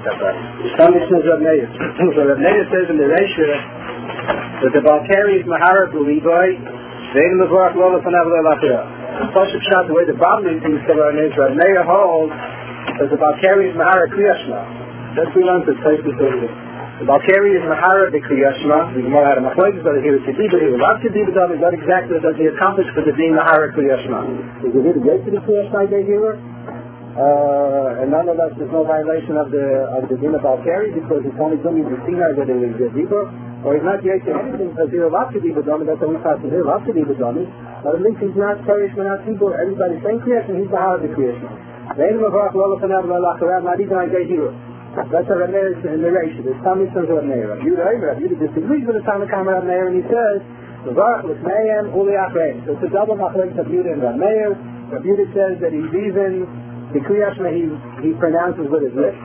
Some Mishnah Reb Meir. So Reb Meir says in the Reisha that the Balkari is Mahara B'Levi, Ve'en Mevorach Lo Lefanav Le'Lachira. The Pasuk Shot, the way the Babli thinks to learn is, Reb Meir holds that the Balkari is Mahara Kriyashma. That's we learned to take this over. The Balkari is Mahara Kriyashma. The Gemara had a machlokes, whether he was Kedibah, he was not Kedibah, what exactly does he accomplish for the being Mahara Kriyashma? Is it really great to the Kriyashma day here? And nonetheless, there's no violation of the din of Balkari because it's only doing the sinner that it is Kedibah, or he's not yet to anything because he's allowed to be Kedibah, that's the only person he's allowed to be Kedibah. But at least he's not Kriyashma, not Kedibah, everybody's saying Kriyashma, he's Mahara Kriyashma. Ve'en Mevorach Lo Lefanav Le'Lachira, not even I get here. That's a Reb Meir narration. There's some Mishnahs of Reb Meir. Reb Yehuda disagrees with the Tanna Kama Reb Meir, and he says, "Mevarach l'Smeim uli achreim." So it's a double machlokes of Yehuda and Reb Meir. Reb Yehuda says that he's even the Kriyashma he pronounces with his lips.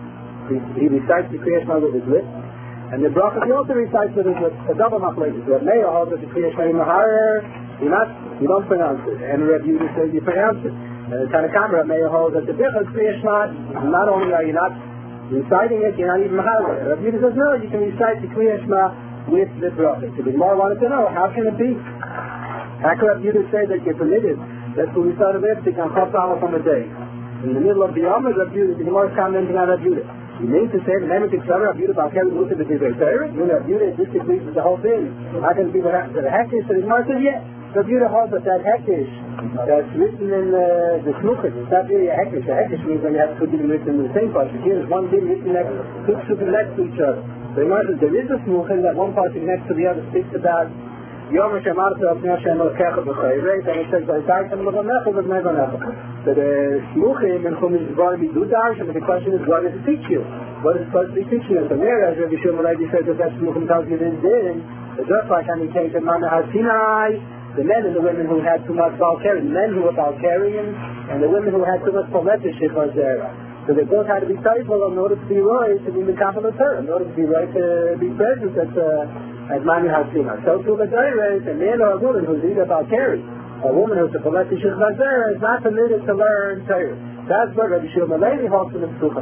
He recites the Kriyashma with his lips, and the Bracha he also recites with his lips. A double machlokes. Reb Meir holds that the Kriyashma in Mahar you don't pronounce it, and Reb Yehuda says you pronounce it. And the Tanna Kama Reb Meir holds that the Bichas Kriyashma not only are you not reciting it, you're not even Mahara. Rabbi Yehuda says, no, you can recite the Kriya Shema with the Bracha. So the Gemara wanted to know, how can it be? How can Rabbi Yehuda say that you're permitted? That's what we started with, to come Chaf Aleph on the day. In the middle of the Yom, Rabbi Yehuda, the Gemara is commenting on Rabbi Yehuda. You mean to say, the name of the Tzara, Rabbi Yehuda, Balkari, look at the Divrei Torah? You know, Rabbi Yehuda disagrees with the whole thing. How can people have the Hekish? So the Gemara says, yes. Rabbi Yehuda holds that Hekish that's written in the Shluchim. It's not really a Hekish. A Hekish means when you have two people written in the same pasuk. Here is one thing written two shluchim next to each other. So the Gemara says there is a Shluchim that one pasuk next to the other speaks about Yom HaShemarta Avnei Hashem Elokecha B'Chayret, and it says V'Yitaytem L'Vanecha V'Bnei Vanecha. So the Shluchim in Chumash Dvarim do darshan, but the question is, what does it teach you? What is it supposed to be teaching you? So there, as Rabbi Shimon already said, that Shluchim tells you this din. It's just like on the case of Mana HaSinai, the men and the women who had too much Balkari, the men who were Balkarians, and the women who had too much Poletish Shechazera. So they both had to be faithful in order to be right to be the capital Torah, in order to be right to be present at Mani Hasina. So to the Torah, a man or a woman who's either Balkari, a woman who's a Poletish Shechazera is not permitted to learn Torah. That's what Rabbi Shimon Levi holds from the Shluchim.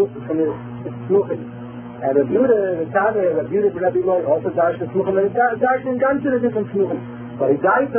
And Rabbi Yehuda, the Tana, Rabbi Yehuda, Rabbi Loi, also darshan Shluchim, and darshan guns to the different Shluchim. But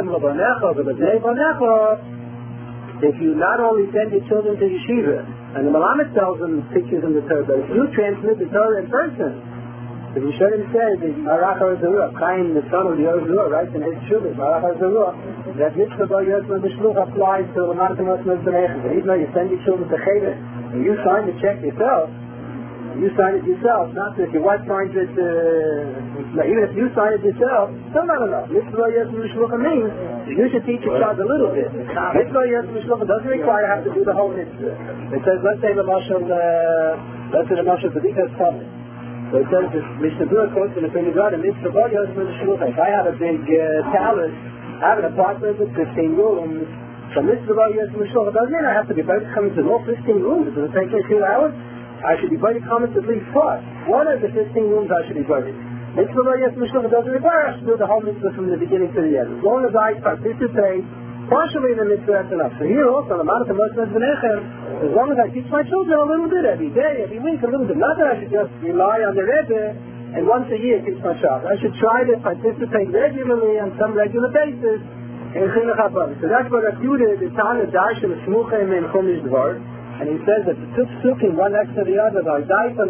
if you not only send your children to yeshiva, and the Malamed tells them pictures in the Torah, but if you transmit the Torah in person, if you shouldn't say the Marach HaZerua, Chaim, the son of the Ozerua, writes in his Shuvah, Marach HaZerua, that mitzvah by Yosman the Shluch applies to the Marach HaZerua B'nechem. Even though you send your children to Cheder, and you sign the check yourself, not that your wife signs it, even if you sign it yourself, still not enough. Mitzvah Yosman Shlucha means you should teach your child a little bit. Mitzvah Yosman Shlucha doesn't require you have to do the whole mitzvah. It says, let's say the Mashal B'dikas Tablet. So it says, Mishnah Berurah quotes in the Pinei Garden, Mitzvah Yosman Shlucha. If I have a big palace, I have an apartment with 15 rooms, so Mitzvah Yosman Shlucha doesn't mean I have to be both coming to all 15 rooms. Does it take me 2 hours? I should be buried comments at least twice. One of the 15 rooms I should be buried. Mitzvah Yosman Shlucha doesn't require us to do the whole mitzvah from the beginning to the end. As long as I participate partially in the mitzvah, that's enough. So here also, the Manat HaMosnad B'nechem, as long as I teach my children a little bit every day, every week, a little bit. Not that I should just rely on the Rebbe and once a year teach my child. I should try to participate regularly on some regular basis in Chinuch HaBanim. So that's what Rabbi Yehuda, the Tana Darshan Shmuchim in Chumash Dvar. And he says that the two psukim, one next to the other, and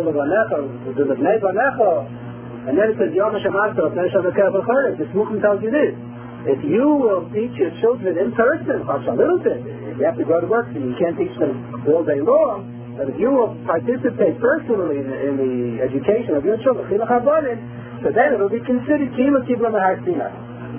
then it says, Yom HaShemarta Avnei Hashem Elokecha B'Chayret. The Shmuchim tells you this. If you will teach your children in person, a little bit, you have to go to work, so you can't teach them all day long, but if you will participate personally in the education of your children, Chinuch HaBanim, so then it will be considered Kima Kibla Mahar Sinai.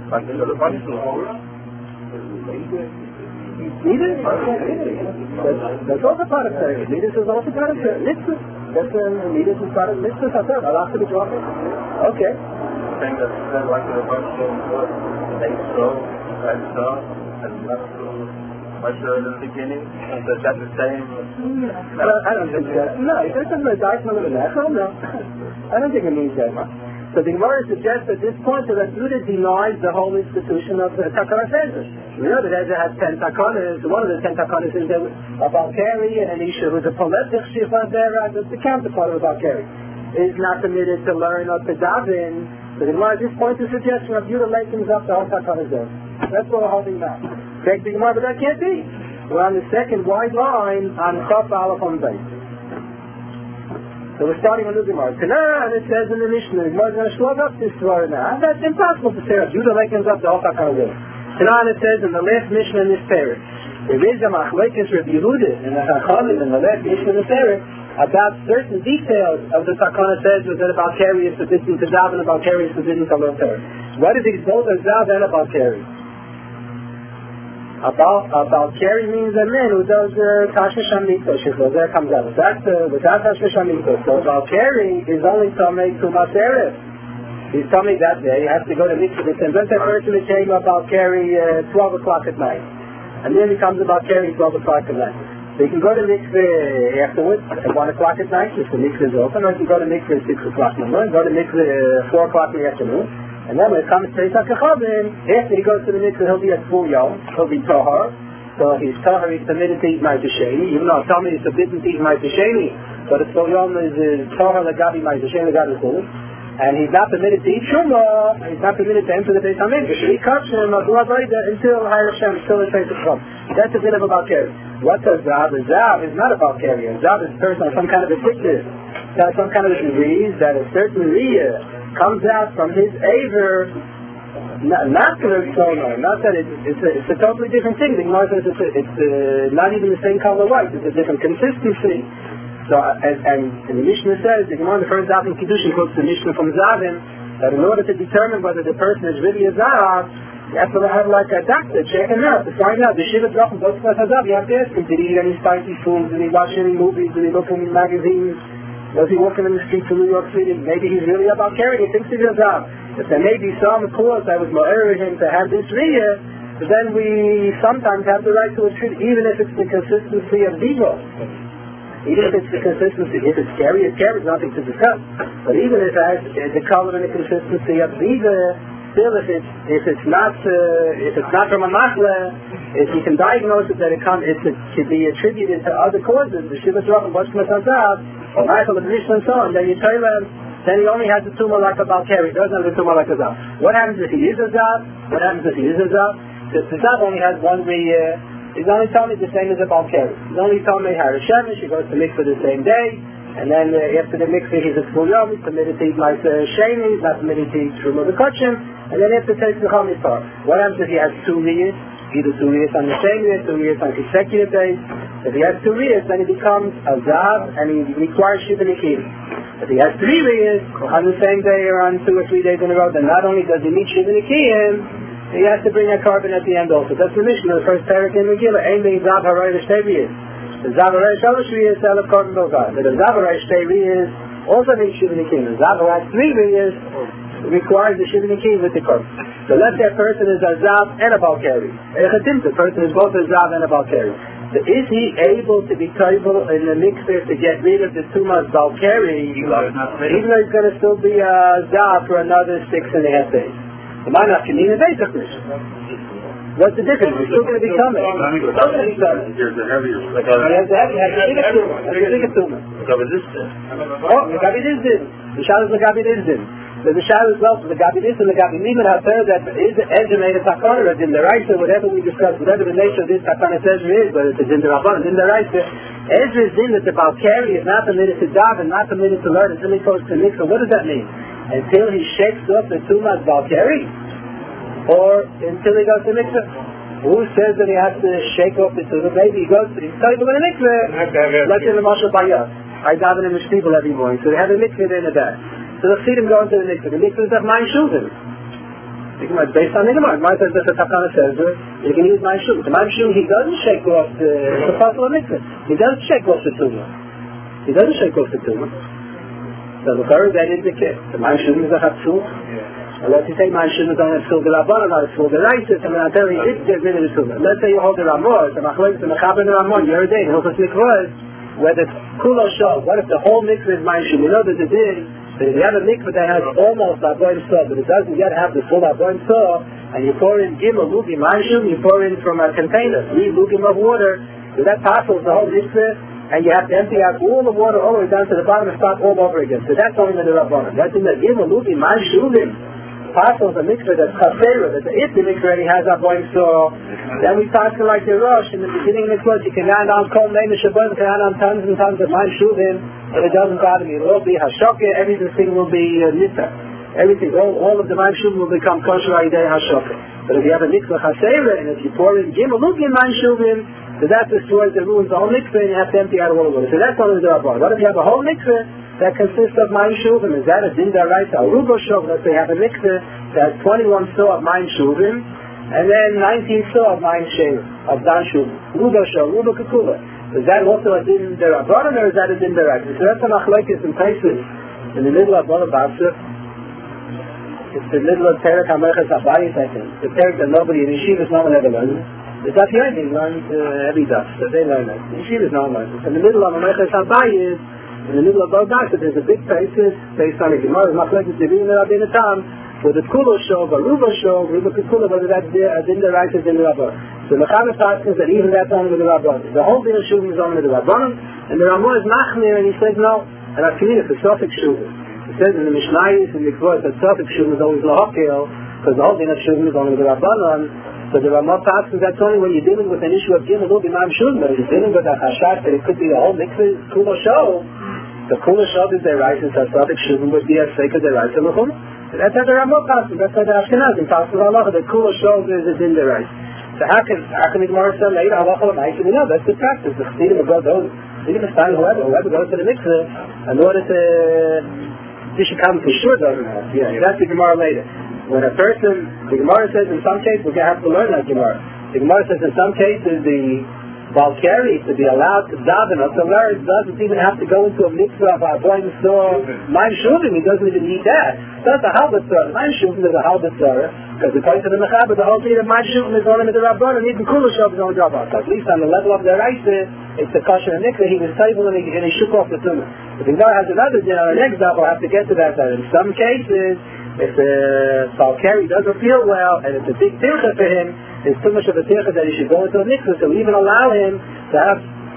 Needed? That's also part of Torah. Needed is also part of Torah. Mitzvah. Needed is part of Mitzvah. Allah to be talking. Okay. Saying that there's like a bunch of they saw, and not much in the beginning, and that's the same. I don't think that. No, it doesn't mean that. No. I don't think it means that. So the Gemara suggests at this point that Yehuda denies the whole institution of the Takanas Ezra. We know that Ezra has 10 Takanas. One of the 10 Takanas is a Balkari and an Isha who's a Poletic Shifra Zera, that's the counterpart of a Balkari. Is not permitted to learn or to daven. So the Gemara at this point is a suggestion of Yehuda lakens up the whole Takanas Ezra. That's what we're holding now. Take the Gemara, but that can't be. We're on the second wide line on Chaf Aleph on base. So we're starting a new Gemara. And it says in the Mishnah, the Gemara is going to slug up this Torah now. That's impossible to say. Yehuda lakens up the whole Takanas Ezra. And it says in the last Mishnah in this parak, there is a machlekes Rabbi Yehuda in the Chachamim in the last Mishnah in the parak about certain details of the Takanas Ezra that about Balkari is forbidden to daven and Balkari is forbidden to learn Torah. What is it? Both a zav and a Balkari. A Balkari means a man who does Tashmish HaMikvah. There comes out. That's without Tashmish HaMikvah. So Balkari is only Tomei Tumas Erev. He's telling me that day he has to go to mikveh. Let's say a person is came about carry 12 o'clock at night. And then he comes about carry 12 o'clock at night. So he can go to mikveh afterwards at 1 o'clock at night if the mikveh is open, or he can go to mikveh at 6 o'clock in the morning, go to mikveh 4 o'clock in the afternoon. And then when it comes to Pesach HaChavim, after he goes to the mikveh, he'll be at full yom, he'll be tahar. So he's tahar, he's permitted to eat Ma'aseh Sheni, even though Tommy is forbidden to eat Ma'aseh Sheni, but it's full yom is tahar legabi Ma'aseh Sheni legabi Chul. And he's not permitted to eat Shumah, he's not permitted to enter the Beis HaMikdash. He cuts him until Hayr Hashem, until the Pesach HaChavim. That's a bit of a Balkari. What's a Zav? A Zav is not a Balkari. A Zav is a person on some kind of a sickness. Has some kind of a disease that a certain Riyah comes out from his Aver, not to the Sona, not that it's a totally different thing. The Gemara says it's not even the same color white, it's a different consistency. So, and the Mishnah says, the Gemara in the first Zav in Kiddushin quotes the Mishnah from Zavim, that in order to determine whether the person is really a Zav, you have to have like a doctor check him out to find out. The Shiva Drachim goes to Zav, you have to ask him, did he eat any spicy foods, did he watch any movies, did he look in magazines, was he walking in the streets of New York City? Maybe he's really a Balkari, he thinks he's a Zav. If there may be some cause that was mo'er him to have this Riyah, then we sometimes have the right to attribute, even if it's the consistency of Devo. Even if it's the consistency, if it's scary, it's nothing to discuss. But even if it has the color and the consistency of Ziva, still if it's not from a machla, if you can diagnose it that it can be attributed to other causes, the Shiva Drachim, Bashma Tazav, or Michael, the Mishnah and so on, then you tell him, then he only has the tumor like a Balkari, he doesn't have the tumor like a Zav. What happens if he is a Zav? What happens if he is a Zav? The Zav only has one Riyah. He's only told me the same as a Balkari. He's only told me Har Shemesh, he goes to mikveh the same day, and then after the mikveh he's a full yom, he's permitted to eat Ma'aseh Sheni, he's not permitted to eat Truma B'Kochim, and then after takes the Chom Yitzhar. What happens if he has 2 Riyas? Either 2 Riyas on the same day, 2 Riyas on consecutive days. If he has 2 Riyas, then he becomes a Zav, and he requires Shiva Nikim. If he has 3 Riyas on the same day or on 2 or 3 days in a row, then not only does he meet Shiva Nikim, he has to bring a carbon at the end also. That's the mission of the first parak in Megillah. Ein being Zav Haray Shteiriyas. The Zav Haray Shalosh Riyas Elef Carbon Bogar. But the Zav Haray Shteiriyas also needs Shiva Nikim. The Zav Haray 3 Riyas requires the Shiva Nikim with the carbon. So let's say a person is a Zav and a Balkari. The person is both a Zav and a Balkari. So is he able to be able in the mikveh to get rid of the Tumas Balkari, even though he's going to still be a Zav for another 6.5 days? The man of Kanina basically. What's the difference? He's still going to be coming. He's still going to be coming. Here's the heavier. He has a bigger tumor. Oh, the Gabi Dizdin. The Shadow is the Gabi Dizdin. The Shadow is well, the Gabi Dizdin, the Gabi Niman have heard that is Ezra made a Takana, or in the Raisa, whatever we discussed, whatever the nature of this Takana Ezra is, whether it's in the Rabban, in the Raisa, Ezra is in that the Balkari is not permitted to daven, not permitted to learn, until he goes to mikveh. What does that mean? Until he shakes off the Tumas Balkari? Or until he goes to mikveh? Who says that he has to shake off the Tumas? Maybe he goes to, he's telling him in a mikveh. Let's say the Mashal Bayah. I daven in the Shtibel every morning, so they have a mikveh there in the back. So the Chassidim go into the mikveh. The mikveh is like my shuvim. Based on the Gemara. Gemara says that the Takana says you can use my shuvim. The my shuvim, he doesn't shake off the possible mikveh. He doesn't shake off the tumah. He doesn't shake off the tumah. So the third, that is the case. The my shuvim is a chatzul. Unless you say my shuvim is on a tzul de Rabban, or a tzul de Reises, and then I tell you, it gets rid of the tumah. Let's say you hold the Ramon, the Machlokes, the Mechaber, the Ramon, you're a day, the Hilchos Mikvah, whether it's Kulo Shov, what if the whole mikveh is my shuvim? We know that it is But if you have a mikveh that has almost Aboim Soh, but it doesn't yet have the full Aboim Soh, and you pour in Gimel Lugim Maishum, you pour in from a container, 3 Lugim of water, so that passes the whole mikveh, and you have to empty out all the water all the way down to the bottom and start all over again. So that's only the Rabbanon. That's in the Gimel Lugim Maishum. Passes the mikveh that's Chasera, that if the mikveh already has Aboim Soh, then we pass it like the Rosh. In the beginning of the mikveh, you can add on Kol Name Shabbat, you can add on tons and tons of Maishum, but it doesn't bother me. It will be Hashokah, everything will be Nita. Everything, all of the Maishum will become kosher Aidei Hashokah. But if you have a mikveh Chasera, and if you pour in Gimel Lugim Maishum, so that destroys the ruins, the whole mikveh, and you have to empty out all the water. So that's only the Rabbanon. What if you have a whole mikveh that consists of Mayim Shuvim? Is that a din daraisa? A Rubo Shov, let's say, have a mikveh that has 21 saw of Mayim Shuvim, and then 19 saw of Mayim Shevim, of Dan Shuvim. Rubo Shov, Rubo Kekula. Is that also a din darabanan, or is that a din daraisa? So that's a machlokes in places in the middle of Bala Basra. It's the middle of Perek HaMerches Habayis, I think. The Perek that nobody in Yeshivas, no one ever learns. The Daf Yomi learns every Daf, so they learn it. Yeshivas, no one learns it. In the middle of HaMerches Habayis, in the middle of Bala Basra, there's a big basis based on the Gemara, machlokes Devim and Rabbeinu Tam, for the Kula Shov, a Ruba Shov, Ruba Kekula, whether that's a din daraisa, din Rabbanan. So the Chavis asks that even that's only with the Rabbanan. The whole din of Shuvim is only with the Rabbanan, and the Ramah is Machmir, and he says no, and I've communicated for Sofik Shuvim. It says in the Mishnayos and the Kvot that Sofik Shuvim is always Lahakil, because the whole din of Shuvim is only with the Rabbanan. So the Ramah asks that's only when you're dealing with an issue of Gimel Lugim Maim Shuvim, but if you're dealing with a Chashat that it could be the whole mikveh Kula Shov, the Kula Shov is their rights, and Sofik Shuvim would be a sake of their rights of Lachum. That's how the Ramah passes. That's how the Ashkenazim passes halacha. The Kula Shov is a din deraisa. So how can the Gemara say later halacha l'maisa? We know that's the practice. The Chassidim will go those. Whoever goes to the mikveh in order to Tishikam for sure doesn't have. Yeah, that's the Gemara later. When a person, the Gemara says in some cases we're going to have to learn that Gemara. The Gemara says in some cases the Balkari to be allowed to daven or to learn doesn't even have to go into a mikveh of Aboim Soh, Mayim Shuvim. He doesn't even need that. That's a halbut Torah. Mayim Shuvim is a halbut Torah because according to the Mechaber, the whole thing of Mayim Shuvim is only with the Rabbanan, and even Kula Shov is only the Rabbanan. So at least on the level of the Reise, it's the kosher and mikveh. He was stable and he shook off the tumor. If the Gemara has another din on the next daf, we'll have to get to that. In some cases, if the Balkari doesn't feel well and it's a big tircha for him, there's too much of a tircha that he should go into a mikveh, so we even allow him to have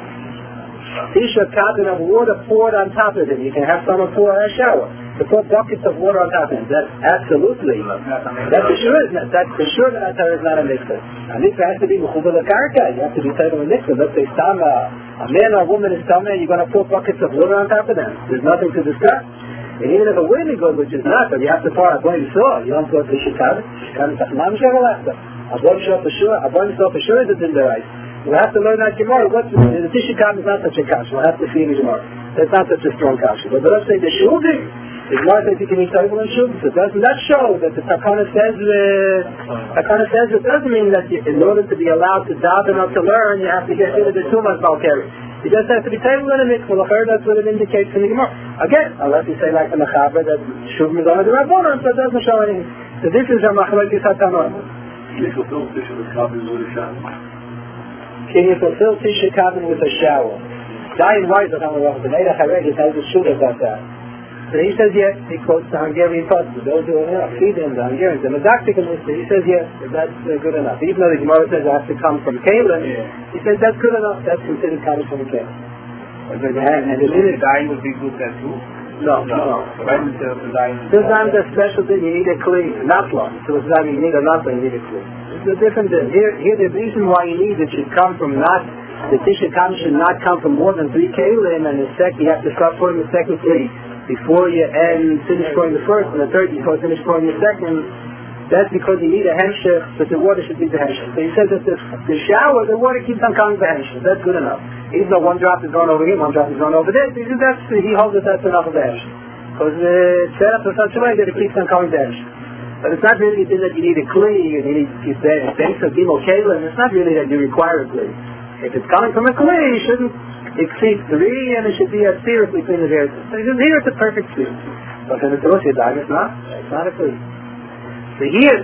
tisha cotton of water poured on top of him. You can have someone pour a shower, to put buckets of water on top of him. That's absolutely, that's for sure that that is not a mikveh. A mikveh has to be mechubel karka. You have to be tied on a mikveh. Let's say a man or a woman is coming, you're going to pour buckets of water on top of them. There's nothing to discuss. And even if a women good, which is not, but you have to pour Aboim Soh. You don't go to Shikad. Shikad is Tachmam Shavalasta. Aboim Soh for sure. Aboim Soh for sure is a din deraisa. We'll have to learn that Gemara. The Tishikad is not such a kash. We'll have to see in the Gemara. That's not such a strong kash. But let's say the Shuvim. The Gemara says you can eat Tayvul and Shuvim. So doesn't that show that the Takana says it doesn't mean that in order to be allowed to daven or to learn, you have to get rid of the Tumas Balkari. It just has to be table in a mikveh. That's what it indicates in the Gemara. Again, unless you say like the Mechaber that Shuvim is only the Rabbanan, so it doesn't show anything. So this is a machlokes haTanon. Can you fulfill Tisha Kabbalah with a shower? Can you fulfill Tisha Kabbalah with a shower? Dayan Weiser on the Rosh, the Meirach HaRegis has a shul about that. So he says yes. He quotes the Hungarian Pasuk. Those who feed him, the Hungarians, the Medaktik and he says yes, that's good enough. Even though the Gemara says it has to come from Kalim, he says that's good enough. That's considered coming from Kalim. And the minute dying would be good then too? No. This time the special thing, you need a clean, not long. So it's not you need a not you need a clean. It's a different thing. Here the reason why you need it should come from not, the Tisha Kabbalah should not come from more than 3 Kalim, and the second, you have to start pouring the second 3 before you finish pouring the first, and the third before you finish pouring the second. That's because you need a hemshech, but the water should be the hemshech. So he says that the shower, the water keeps on coming to hemshech. That's good enough. Even though one drop is going over here, one drop is going over there, he holds that that's enough of the hemshech. Because it's set up in such a way that it keeps on coming to hemshech. But it's not really that you need a kli, and you say, thanks to Gimel Kalim, it's not really that you require a kli. If it's coming from a kli, you shouldn't exceed 3, and it should be a sphere between the various. So here it's a perfect sphere. But in the Torah, it's not a kli. So here,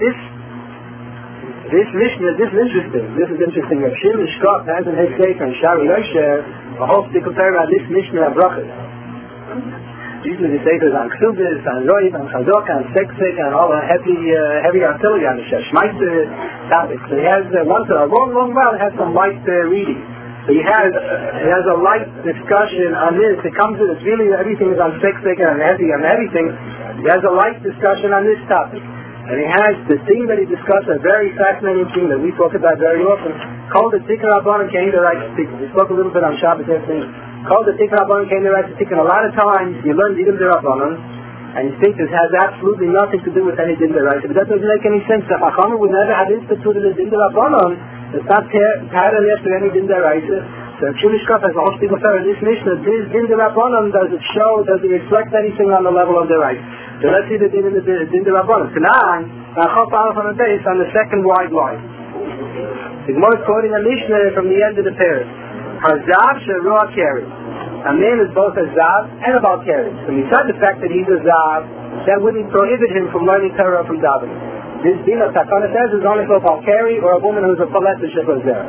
this Mishnah, this is interesting. Rav Shimon Shkop has in his sefer and Shari Yosher a whole stickle Torah about this Mishnah of brachas. usually the Sefer is on Ksubis, on Roiv, on Chazok, on Seksik, and all the heavy artillery on the Shemaita topics. So he has once in a long while, it has some light reading. So he has a light discussion on this. It comes in, it's really, everything is on Seksik and heavy things. He has a light discussion on this topic. And he has the thing that he discussed, a very fascinating thing that we talk about very often, called the Tikkun Rabbanan came to right Tikkun. We spoke a little bit on Shabbos yesterday. Called the Tikkun Rabbanan came to right Tikkun. A lot of times you learn Didim Rabbanan, and you think this has absolutely nothing to do with any Didim Rabbanan. But that doesn't make any sense. The Chachamim would never have instituted a Didim Rabbanan. It's not patterned after any Didim Rabbanan. So if Shulishkov has a whole speaker for this Mishnah, this Didim Rabbanan, does it reflect anything on the level of the right? So let's see the din in the Rabbanan. Tonight, on the second wide line. The Gemara is quoting a Mishnah from the end of the pair. Hazav Sheruah Keri. A man is both a Zav and a Balkari. So besides the fact that he's a Zav, that wouldn't prohibit him from learning Torah from davening. This din of Takana says is only for a Balkari or a woman who's a Palet Shepher Zera.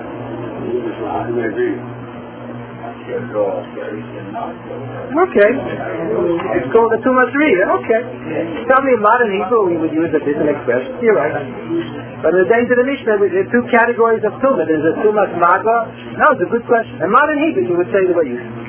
Okay. It's called a Tumas Riyah. Okay. Tell me in modern Hebrew we would use a different expression. You're right. But in the days of the Mishnah, there are two categories of Tumah. There's a Tumas Maga. No, it's a good question. In modern Hebrew you would say the way you say.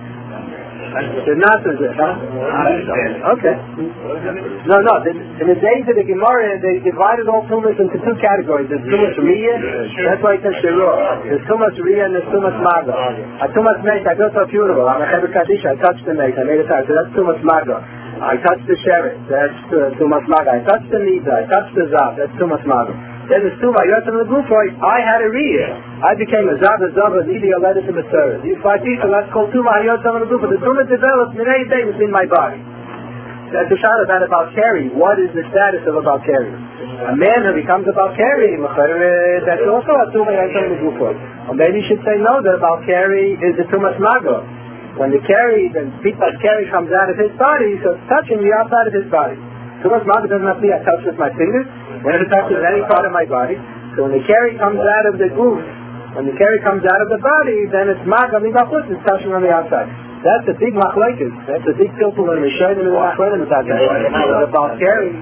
The Nasser is huh? Okay. No. In the days of the Gemara, they divided all Tumas into two categories. There's Tumas Riyah, that's why it says Sheruah. There's Tumas Riyah and there's Tumas Maga. A Tumas Meis, I built a funeral. I'm a Heber Kaddish, I touched the Meis, I made a time. So that's Tumas Maga. I touched the Sheret, that's Tumas Maga. I touched the Nida, I touched the Zav, that's Tumas Maga. Then there's Tumah Yotam Legufoy, I had a Riyah. I became a Zav, a Nida, a letter to the Torah. These five people, that's called Tumah Yotam Legufoy. The Tumah developed Minei Day within my body. That's a shot about a Balkari. What is the status of a Balkari? A man who becomes a Balkari, that's also a Tumah Yotam Legufoy. Or maybe you should say no, that a Balkari is a Tumas Maga. When the Pipas Kari comes out of his body, so it's touching the outside of his body. Tumas Maga doesn't have to be I touch with my fingers. When it touches any part of my body, so when the Kari comes out of the goof, when the Kari comes out of the body, then it's Maga Mibachut, it's touching on the outside. That's a big machlekes. That's a big tilpul in the Shayim and the Achronim about that. The Balkari,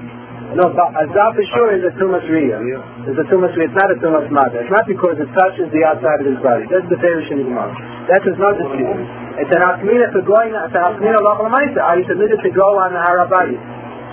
a Zav for sure is a Tumas Riyah. It's a Tumas Riyah, it's not a Tumas Maga. It's not because it touches the outside of his body. That's the Perish in the Gemara. That's his not dispute. It's an Hakmina for going, it's an Hakmina Lachal Maisa. Are you permitted to go on the Har HaBayis?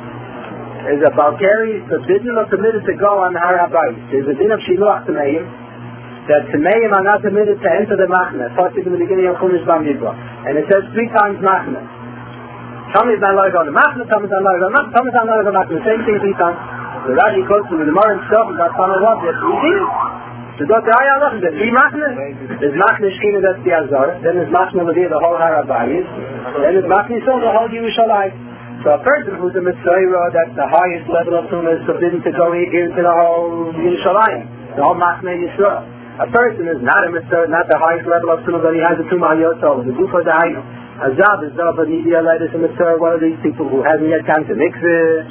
Is a Balkari forbidden or permitted to go on the Har HaBayis? There's a din of Shiluach Tameim, that Tameim are not permitted to enter the Machna. It starts in the beginning of Chumash Bamidbar. And it says 3 times Machna. Some is not allowed to go on the Machna, some is not allowed to go on the Machna, some is not allowed to go on the Machna. Same thing 3 times. The Rashi quotes from the Gemara himself, and that's on the Rav, there's 3 things. So go to Ayah Allah, there's 3 Machna. There's Machna Shechina, that's the Azor. Then there's Machna Levir, the whole Har HaBayis. Then there's Machna Yisrael, the whole Yerushalayim. So a person who's a Mitzvah, that's the highest level of Tumah, is forbidden to go into the whole Yerushalayim, the whole Machna Yisrael. A person is not a Mitzvah, not the highest level of Tumah, but he has a Tumah Yotov, the Guf of the Hainu. A Zav is Zav, but Nidiyah, Leidus, and Mitzvah, one of these people who hasn't yet come to Mikveh.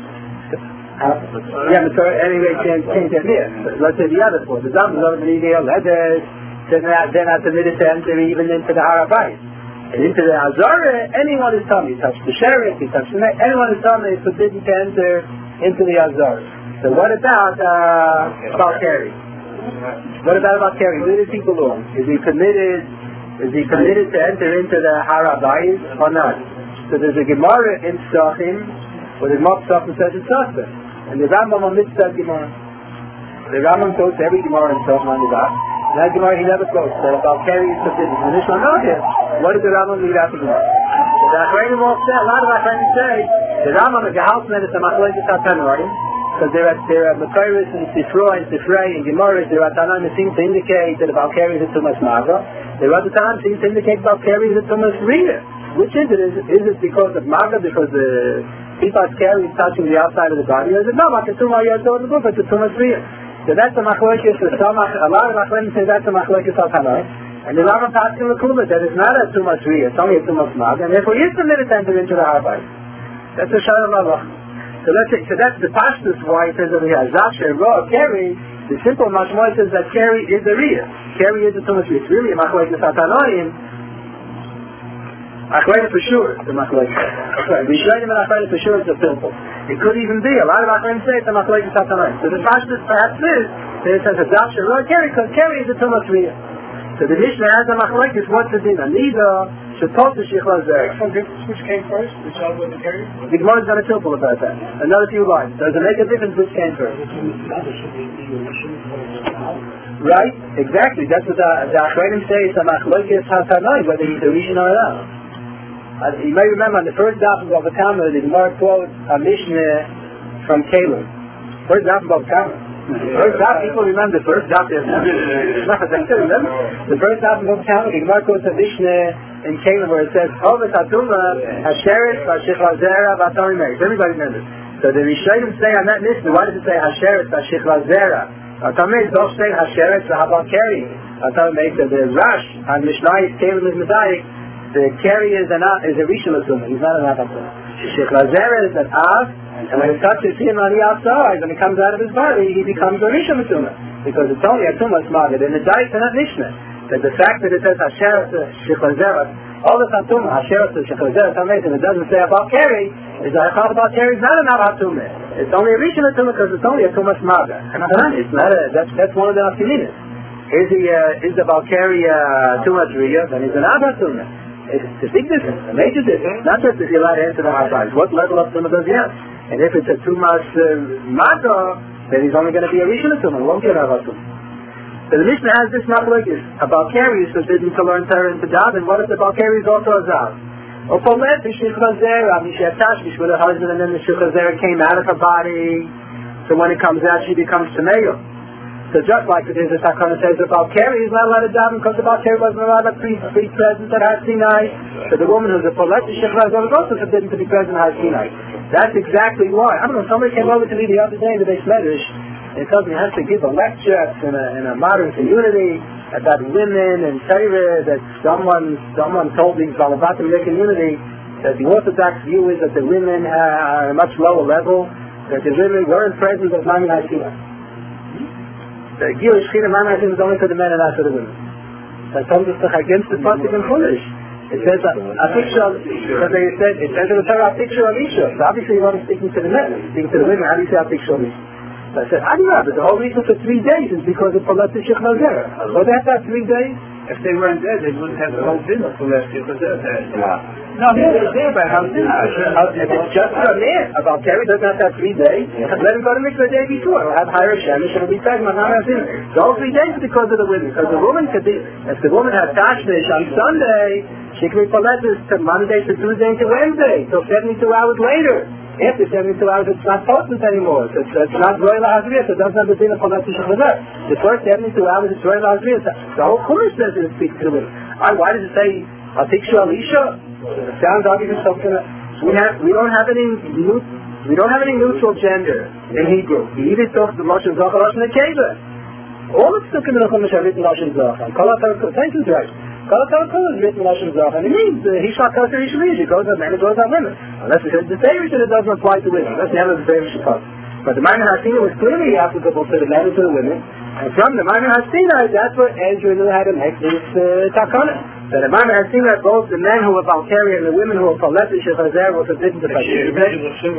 Mitzvah, anyway, can't get near. Let's say the other four. The Zav is Zav, Nidiyah, Leidus, they're not permitted to enter even into the Har HaBayis. And into the Azara, anyone is telling me, you touch the Sheret, you touch the neck, anyone is telling me it's forbidden to enter into the Azara. So what about Balkari? What about Balkari? Where does he belong? Is he permitted to enter into the Har HaBayis or not? So there's a Gemara in Sachim, where the Gemara Sachim says it's Sachim. And the Rambam on Mitzvah Gemara. The Rambam quotes every Gemara in Sachim on the back. That Gemara he never quotes. So Balkari is forbidden. The Mishnah knows it. What did the Rambam leave out the Gemara? The Achreinim all say, a lot of Achreinim say, the Rambam is a houseman, it's a machlekes HaTanoim, because there are Mekairis and Sifroi and Sifrei and Gemaras, there are Tanoim that seem to indicate that the Balkari is a Tumas Maga. There are other times seem to indicate Balkari is a Tumas Riyah. Which is it? Is it because of Maga, because the Pipas Kari is touching the outside of the body, or is it no, like a Tumah Yotzah in the book, it's a Tumas Riyah. So that's a machlekes, a lot of Achreinim say that's a machlekes HaTanoim. And the Rambam Paskin L'Kula that it's not a Tumas Riyah, it's only a Tumas Maga, and therefore he is permitted to enter into the Har HaBayis. That's a Shalom Allah. So that's the Pashtus why it says over here, Zav Sheruah Keri, the simple Mashmoy says that Keri is a Riyah. Keri is a Tumas Riyah. It's really a machlekes HaTanoim. Achleina for sure, the Machlekes. Rishonim and Achleina for sure is a simple. It could even be, a lot of Achleina say it's a Machlekes Hatanai. So the Pashtus perhaps is, that it says a Daf Shaloi Keri, because Keri is a Tumas Riyah. So the Mishnah has a Machlekes, what's the din? Anida, Shepot to Shechla Zera. Which came first? The child with the Keri? The Gemara is going to tilpul about that. Another few lines. Does it make a difference which came first? Right? Exactly. That's what the Achleinim say, it's a Machlekes Hatanai, whether he's a Rishon or not. You may remember on the first daf of Bava Kama, the Gemara quotes a Mishnah from Caleb. First daf of Bava Kama. First daf, people remember the first daf. The first daf of Bava Kama, the Gemara quotes a Mishnah in Caleb where it says, Ovet Hatuma, Hasheret, Vashechla Zera, Vatari Meir. Everybody remembers. So the Rishonim say on that Mishnah, why does it say Hasheret, Vashechla Zera? Vatari Meir don't say Hasheret, Vahabal Keri. Vatari Meir said the Rash on Mishnah is Caleb is Medayik. The Keri is a Rishon L'Tumah. He's not an Avatar. Shechla Zera is an Av, and when it touches him on the outside, when it comes out of his body, he becomes a Rishon L'Tumah. Because it's only a Tumah Smagad. And the Dike in that Mishnah, that the fact that it says Hasher Shechla Zera, all the Tumah, Hasher Shechla Zera, and it doesn't say about Keri, is that I about Keri is not an Avatumah. It's only a Rishon L'Tumah because it's only a Tumah Smagad. It's not that's one of the Afkininas. Is the Balkari Tumah Driyah, then he's an Avatumah. It's a big difference, a major difference. Not just if you're allowed to answer the hard what level of Tumah does he have? And if it's a Tumas Maga, then he's only going to be a Rishon Tumah, won't get a Tumah. So the Mishnah has this Machlekes. A Balkari is forbidden to learn Torah and to daven, and what if the Balkari is also a Zav? Or Polet, the Shechla Zera, Mishatash, with her husband, and then the Shechla Zera came out of her body, so when it comes out, she becomes Tameyo. So just like there's a Takana says about Keri, he's not allowed to daven because about Keri wasn't allowed to be present at Har Sinai. So the woman who's a Polet, the Shechla Zera, was also forbidden to be present at Har Sinai. That's exactly why. I don't know, somebody came over to me the other day in the Beis Medrash, and told me he has to give a lecture in a modern community about women and Torah, that someone told me from about the community that the Orthodox view is that the women are at a much lower level, that the women weren't present at Mamin HaSinai. The Gil Shechina Mamin HaSinai is only for the men and not for the women. That comes against the Pasuk and Chumash. It says a picture, because they said, it says in the Torah a picture of Isha. So obviously you're only speaking to the men, speaking to the women. How do you say a picture of Isha? So I said, I don't know, but the whole reason for 3 days is because of Polet Shechla Zera. So they have to have 3 days? If they weren't there, they wouldn't have the whole dinner for last year. No, they're there, but how dinner? If it's just for a man, about Keri doesn't have to have 3 days. Let him go to Mikvah the day before. He'll have higher Shemesh and he'll be pregnant. The whole 3 days is because of the women. Because the woman could be, if the woman had Tashmish on Sunday, she could be Polet to Monday to Tuesday to Wednesday, so 72 hours later. After 72 hours, it's not potent anymore. So it's not Roy Lahazriya, so it doesn't have the din of Polet Shechla Zera. The first 72 hours, it's Roy Lahazriya. The whole Chumash says it speaks to the women. Why does it say, Atikshal Isha? It sounds obviously something that we don't have any neutral gender in Hebrew. We either talk the Lashon Zachar, Lashon Nekeva. All the Psukim in the Chumash are written Lashon Zachar. Thank you, right. Kol is written Lashon Zachar, and it means Hishmat Kosher Yishlish. It goes on men, it goes on women. Unless it says the Seirish, it doesn't apply to women. Unless you have the Seirish Kosher. But the Maimon HaSinai was clearly applicable to the men and to the women. And from the Maimon HaSinai, that's where Ezra knew how to make this takana. That the Maimon HaSinai, both the men who were Balkari and the women who were Polet Shechla Zera were forbidden to participate.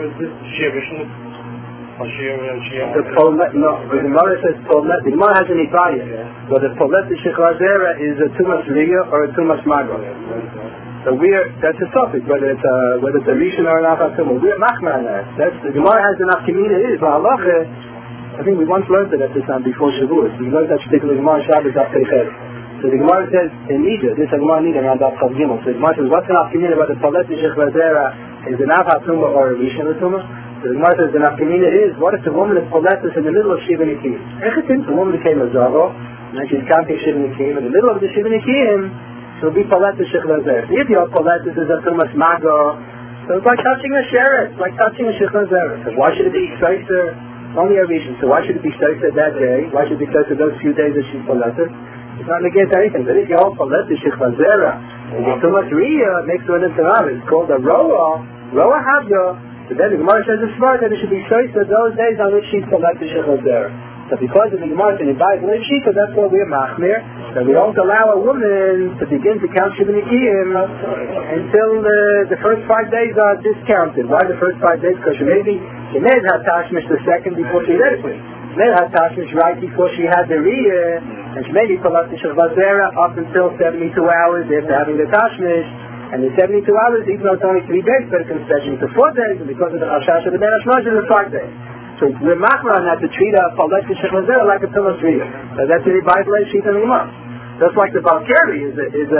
The Gemara says Polet. The Gemara has an Ibaya, whether Polet Shechla Zera is a Tumas Riyah or a Tumas Maga. So that's a topic, whether it's a Rishon or an Avatumah. We're Machmar on that. The Gemara has an Afkimina is, but Halacha, I think we once learned it at this time before Shavuot. We learned that particular Gemara Shabbos Daf Teichet. So the Gemara says in Nida, this is a Gemara Nida around Daf Chav Gimel. So the Gemara says, what's an Afkimina whether Polet Shechla Zera is an Avatumah or a Rishon L'Tumah? So the Gemara says the Afkimina is, what if the woman is Poletus in the middle of Shiva Nikim? The woman became a Zavo, and she's counting Shiva Nikim. In the middle of the Shiva Nikim, she'll be Poletus Shechla Zera. If your Poletus is a Tumas Maga, so it's like touching a Sheret, like touching a Shechla Zera. So why should it be Seiser? Only a Rishon. So why should it be Seiser that day? Why should it be Seiser those few days that she's Poletus? It's not against anything. But if you hold Poletus Shechla Zera, and you Tumas Riyah makes her an Interam, it's called a Roa Havya. So then the Gemara says it's smart that it should be Seiser those days on which she's Poletus Shechla Zera. So because of the Gemara in the Bible and Shita, that's why we're machmir. So we don't allow a woman to begin to count Shivanikim until the first 5 days are discounted. Why the first 5 days? Because maybe she may have had Tashmish the second before she read it. She may have had Tashmish right before she had the Riyah, and she may be Palat Shivazera up until 72 hours after having the Tashmish. And the 72 hours, even though it's only 3 days, but it's concession to 4 days, and because of the Hashash of the Ben Hashmaj, it's 5 days. So we're machmir on that to treat a Palat Shivazera like a Tumas Riyah. So that's the Bible and Shita and Gemara. Just like the Balkari is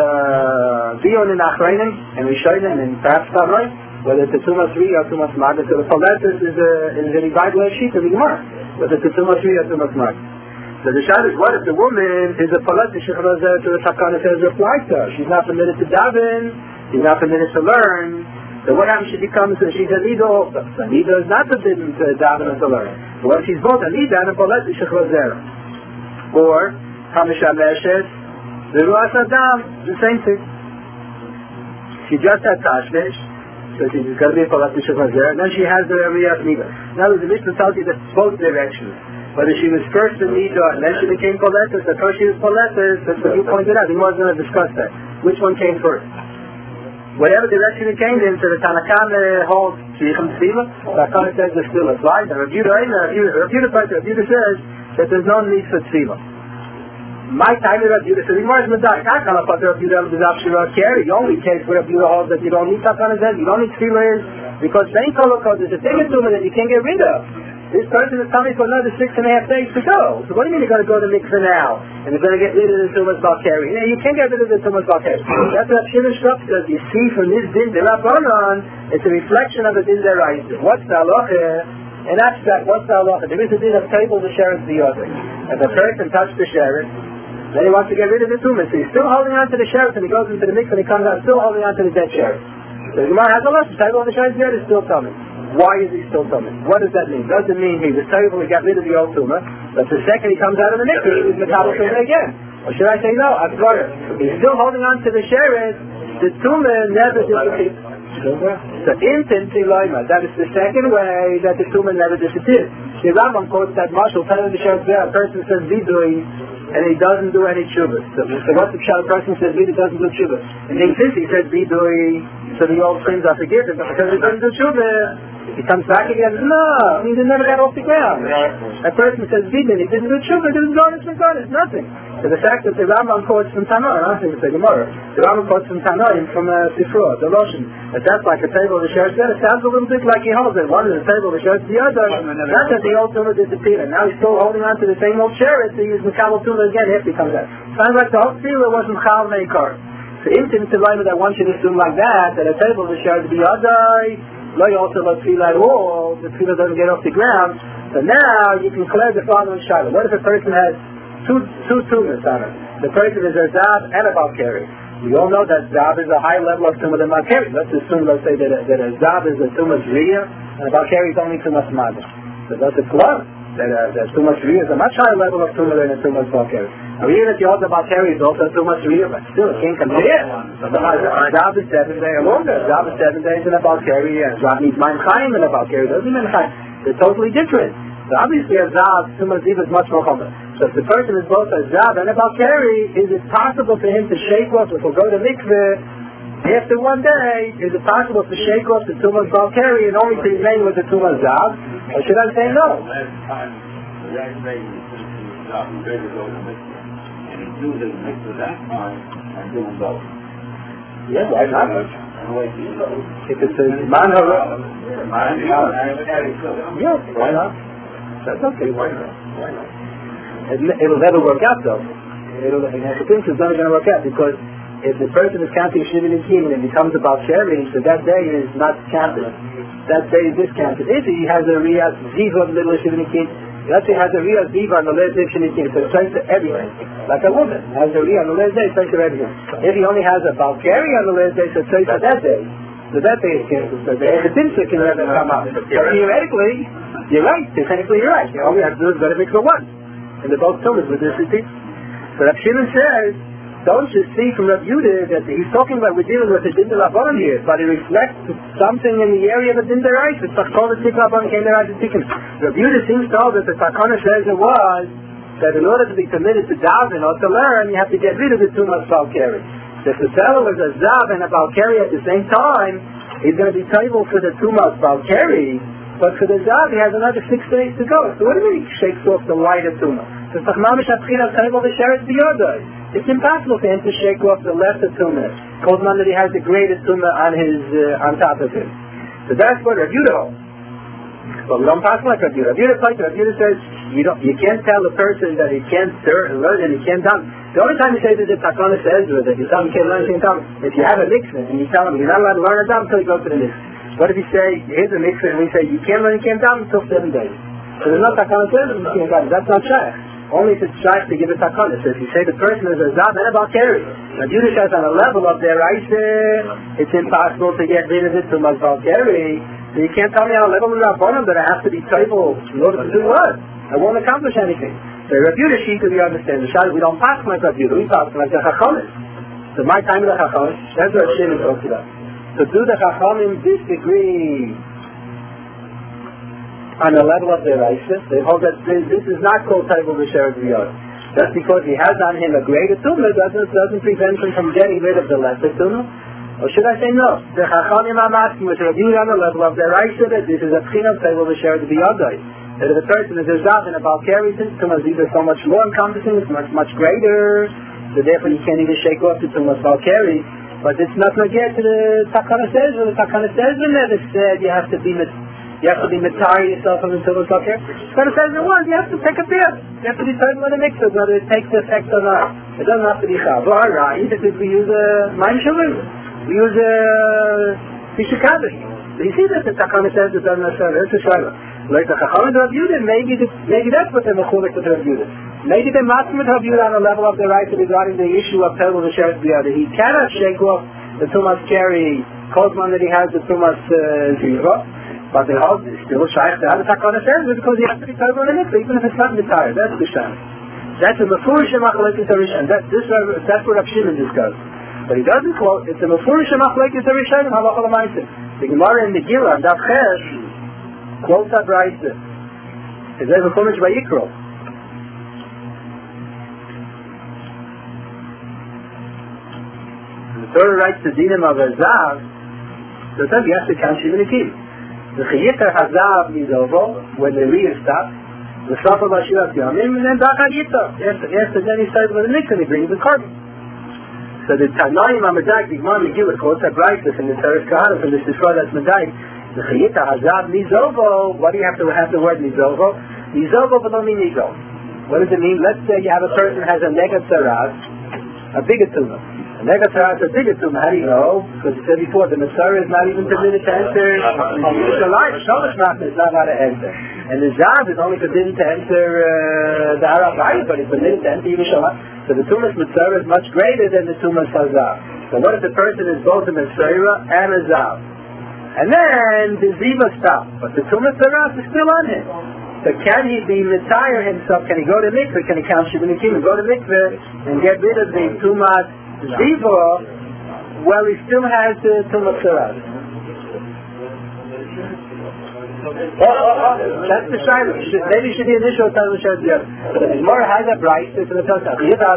a Dion in Achreinim and Rishonim and perhaps Tamai, whether it's a Tumas Riyah or Tumas Magda. So the Paletis is a Bible and Shita and Gemara, whether it's a Tumas Riyah or Tumas Magda. So the shad is, what if the woman is a Paletis Shivazera to the Takana says applies to her? She's not permitted to daven, she's not permitted to learn. So what happens if she becomes, she's a Nida also? So Nida is not forbidden to daven and to learn. So what if she's both a Nida and a Paletis Shivazera? Or, Hamisha Meshes, the Ruach Adam, the same thing. She just had Tashmish, so she's going to be a Palat Shivazera, and then she has the Riyat Nida. Now the Mishnah tells you that both directions. Whether she was first in Nida and then she became Paletis, or first she was Paletis, that's what you pointed out. He wasn't going to discuss that. Which one came first? Whatever direction it came in, so the Tanakan holds Shvichim Tziva, the Tanakan says it still applies, and Rav Yehuda says that there's no need for Tziva. My time is Rav Yehuda, so the Gemara is Medaik. I can't put Rav Yehuda with Rav Shira carry. The only case where Rav Yehuda holds that you don't need Tanakan is that you don't need Tziva is because Bein Kolokot is a thing that you can't get rid of. This person is coming for another 6.5 days to go. So what do you mean you're going to go to the mikveh now? And you're going to get rid of the Tumas Balkari? You can't get rid of the Tumas Balkari. That's what Shimon Shrup says. You see from this din, the Rabbanon, it's a reflection of the din deraisa. What's the halacha? In abstract, what's the halacha? There is a din of table the sheriff the other. If a person touched the sheriff, then he wants to get rid of the Tumas. So he's still holding on to the sheriff and he goes into the mikveh and he comes out still holding on to the dead sheriff. So the Gemara has a lot. The table of the sheriff's dead is still coming. Why is he still coming? What does that mean? Doesn't mean he was terrible, he got rid of the old tumor, but the second he comes out of the mikveh, he's Makabel tumor again. Or should I say no? I've got it. He's still holding on to the sheriff, the tumor never disappears. So infinity loima, that is the second way that the tumor never disappears. The Rambam quotes that marshal telling the sheriff there, a person says vidui, and he doesn't do any chuvas. So what's the pshat? A person says vidui doesn't do chuvas. And then since he says vidui, so the old sins are forgiven, but because he doesn't do chuvas, he comes back again. No, he never got off the ground. A person says vidui, he didn't do chuvas, didn't go to it's nothing. So the fact that the Rambam quotes from Tanoim, I don't think it's a Gemara. The Rambam quotes from Tanoim from Sifra, the Loshen. But that's like a table of the sheriff. It sounds a little bit like he holds it. One is a table of the sheriff, the other. Not that the old tumor disappeared. And now he's still holding on to the same old sheriff to use Makabel tumor again after he comes out. Sounds like the whole tefillah wasn't Chal Meikar. So intimate dilemma that one should assume like that a table of the sheriff the other, like also like tefillah at all, the tefillah doesn't get off the ground. So now you can clear the following shayla. What if a person has two tumors on it? The person is a Zav and a Balkari. We all know that Zav is a high level of tumor than Balkari. Let's assume, let's say that a Zav is a tumor's Riyah and a Balkari is only tumor's Magda. So that's a club. That tumor's Riyah is a much higher level of tumor than a tumor's Balkari. Now even if you hold the Balkari is also a tumor's Riyah, but still it can't compare. Zav is 7 days longer. Zav is 7 days in a Balkari, and Zav needs Maim Chaim in a Balkari. Doesn't mean Chaim. They're totally different. So obviously a Zav, tumor's Ziv is much more common. So if the person is both a Zav and a Balkari, is it possible for him to shake off, if he'll go to mikveh, after 1 day, is it possible to shake off the tumor's Balkari and only to remain with the tumor's Zav? Or should I say no? Last time, the young lady was Zav, he ready to go to mikveh. And he knew that the mikveh that time, and doing both. Yeah, why not? If it's a man yeah, why not? That's okay, why not? Why not? It'll never work out though. The thing is never going to work out because if the person is counting Shivin and Kim and it becomes about sharing, so that day is not counted. That day is discounted. If he has a Riyah Ziva in the middle of Shivin and Kim, let's say he has a Riyah Ziva on the last day of Shivin and Kim, so it turns to everything. Like a woman has a Riyah on the last day, it turns to everything. If he only has a Balkari on the last day, so it turns to that day. So that day is canceled. So the Dimsa can never come out. So theoretically, you're right. Technically, you're right. All we have to do is go to mix for one. And they're both tumors with this repeat. So Rav Shimon says, don't you see from Rav Yehuda that he's talking about, we're dealing with a din d'Rabbanan here, but it reflects something in the area of a din d'Oraisa. It's like called a tik Rabbanan came there as a tikkun. Rav Yehuda seems to hold that the Takana says it was that in order to be permitted to daven or to learn, you have to get rid of the tumas balkari. If the fellow was a zav and a balkari at the same time, he's going to be table for the tumas balkari, but for the zav he has another 6 days to go. So what do you mean he shakes off the lighter tumah? It's impossible for him to shake off the lesser tumah. Called one that he has the greatest tumah on his on top of him. So that's what Rav Yehuda holds. But we don't pass like Rav Yehuda. Rav Yehuda says you can't tell a person that he can't learn and he can't done. The only time you say that the Takana says that you tell him he can't learn, if you have a mixer and you tell him you're not allowed to learn a dam until you go to the mixer. What if you say here's a mixer and we say you can't learn, you can't dam until 7 days? So there's no Takana says you can't dam. That's not shaykh. Only if it's shaykh to give a Takana. So if you say the person is a zav and a balkari, Rav Yehuda says on a level of their Raisa, it's impossible to get rid of it to my balkari. So you can't tell me on a level of Rabbanan that I have to be table in order to do what? I won't accomplish anything. So Rav Yehuda sheet we understand. The shayla we don't pass like Rav Yehuda, we pass like the Chachamim. So my time of the Chachamim, that's what Shimon talks about. So do the Chachamim disagree on the level of their Raisa? They hold that this is not called table b'sheres v'yod. Just because he has on him a greater tumah doesn't prevent him from getting rid of the lesser tumah. Or should I say no? The Chachamim are asking with Rav Yehuda on the level of their Raisa that this is a p'china of table b'sheres v'yod. That if a person is a zav and a balkari, tumas is so much more encompassing, it's much greater, so therefore you can't even shake off the tumas balkari. But it's not going to get to the Takana says. The Takana says we never said you have to be matar yourself from the tumas balkari. Takana says it was. You have to take a beer. You have to be certain when it mixes, whether it takes the effect or not. It doesn't have to be chav. Right? If we use a mine shalom, we use a fishikadosh. So you see that the Takana says it doesn't necessarily. It's a shayla. Like the Chachamim Rav Yehuda, maybe that's what they're mechulik with Rav Yehuda. Maybe they're matching with Rav Yehuda on the level of the right regarding the issue of table b'sheres v'yod. He cannot shake off the tumas keri kozman that he has the tumas ziva, but they hold still shaykh. The other Takana says because he has to be table in the mikveh, even if it's not retired. That's the shayla. That's a mefurish machlekes harishan. That's what Rav Shimon discussed. But he doesn't quote. It's a mefurish machlekes harishan halacha l'maaseh. The Gemara in the Megillah Daf Ches quotes that Raisa. Is there a Chumash by Yikro? The Torah writes the dinim of a zav. So it says you have to count Shivin Akim. The Chiyikar Hazav is over when the Riyah stops. The Safa Bashivat Yamim and then Dachad Yitzah. Yes, and then he starts with the Nikon, he brings the carbon. So the Tanaim HaMedaik, the Gemara Megillah quotes that Raisa from the Teres Kahana from the Sifra that's Medaik. The Chiyita Hazav Nizovo. What do you have to have the word Nizovo? Nizovo below Nizo. What does it mean? Let's say you have a person who has a negatzaraz, a bigger tumor. A negatzaraz, a bigger tumor. How do you know? Because you said before, the Matzara is not even permitted to enter. Sholosh Machna is not allowed to enter. And the Zav is only forbidden to enter the Arab Bayit, but it's permitted to enter Yerushalayim. So the tumor's Matzara is much greater than the tumor's Hazav. So what if the person is both a Matzara and a Zav? And then the ziva stops, but the tumas saras is still on him. So can he be mitayr himself? Can he go to mikveh? Can he count Shivin Akim and go to mikveh and get rid of the tumas ziva? Well, he still has the tumas saras. That's the shayla. Maybe it should be initial time which has the other. The Gemara has a bright. It's in the Tosaf.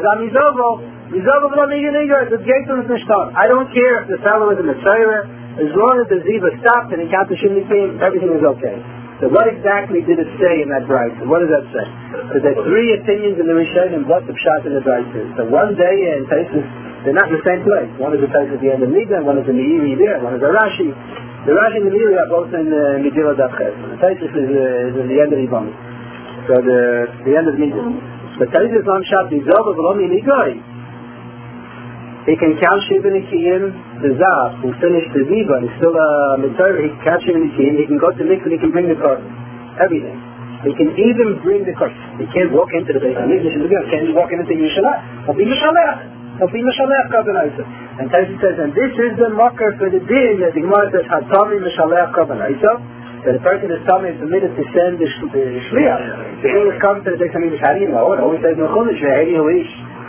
I don't care if the fellow is in the Torah. As long as the ziva stopped and he counted Shivin Akim, everything is okay. So what exactly did it say in that bright? What does that say? So there are 3 opinions in the Rishonim what the pshat in the bright is. So one day in Taisus, they're not in the same place. One is the place at the end of Nida, and one is in the Meiri there, one is a Rashi. The Rashi and the Meiri are both in Megillah Daf Ches. The Taisus is in the end of Ibami. So the end of Nida. The Taisus on Shat Nizov of Lomi Nigoi. He can count Shivin Akim, the Zav, who finished the Ziva, and he's still a Mitzvah, he can count Shivin Akim, he can go to Mikvah, he can bring the carbon. Everything. He can even bring the carbon. He can't walk into the Beit HaMikdash, can he walk into Yerushalayim? He'll be Mishalech Carbon Isa. And Taisi says, and this is the marker for the din that the Gemara says, Hatami Mishalech Carbon Isa, that a person is permitted to send the Shliach. The English comes to the Beit HaMikdash, how do you know? It always says, Mechulish, Ve'eri Huish.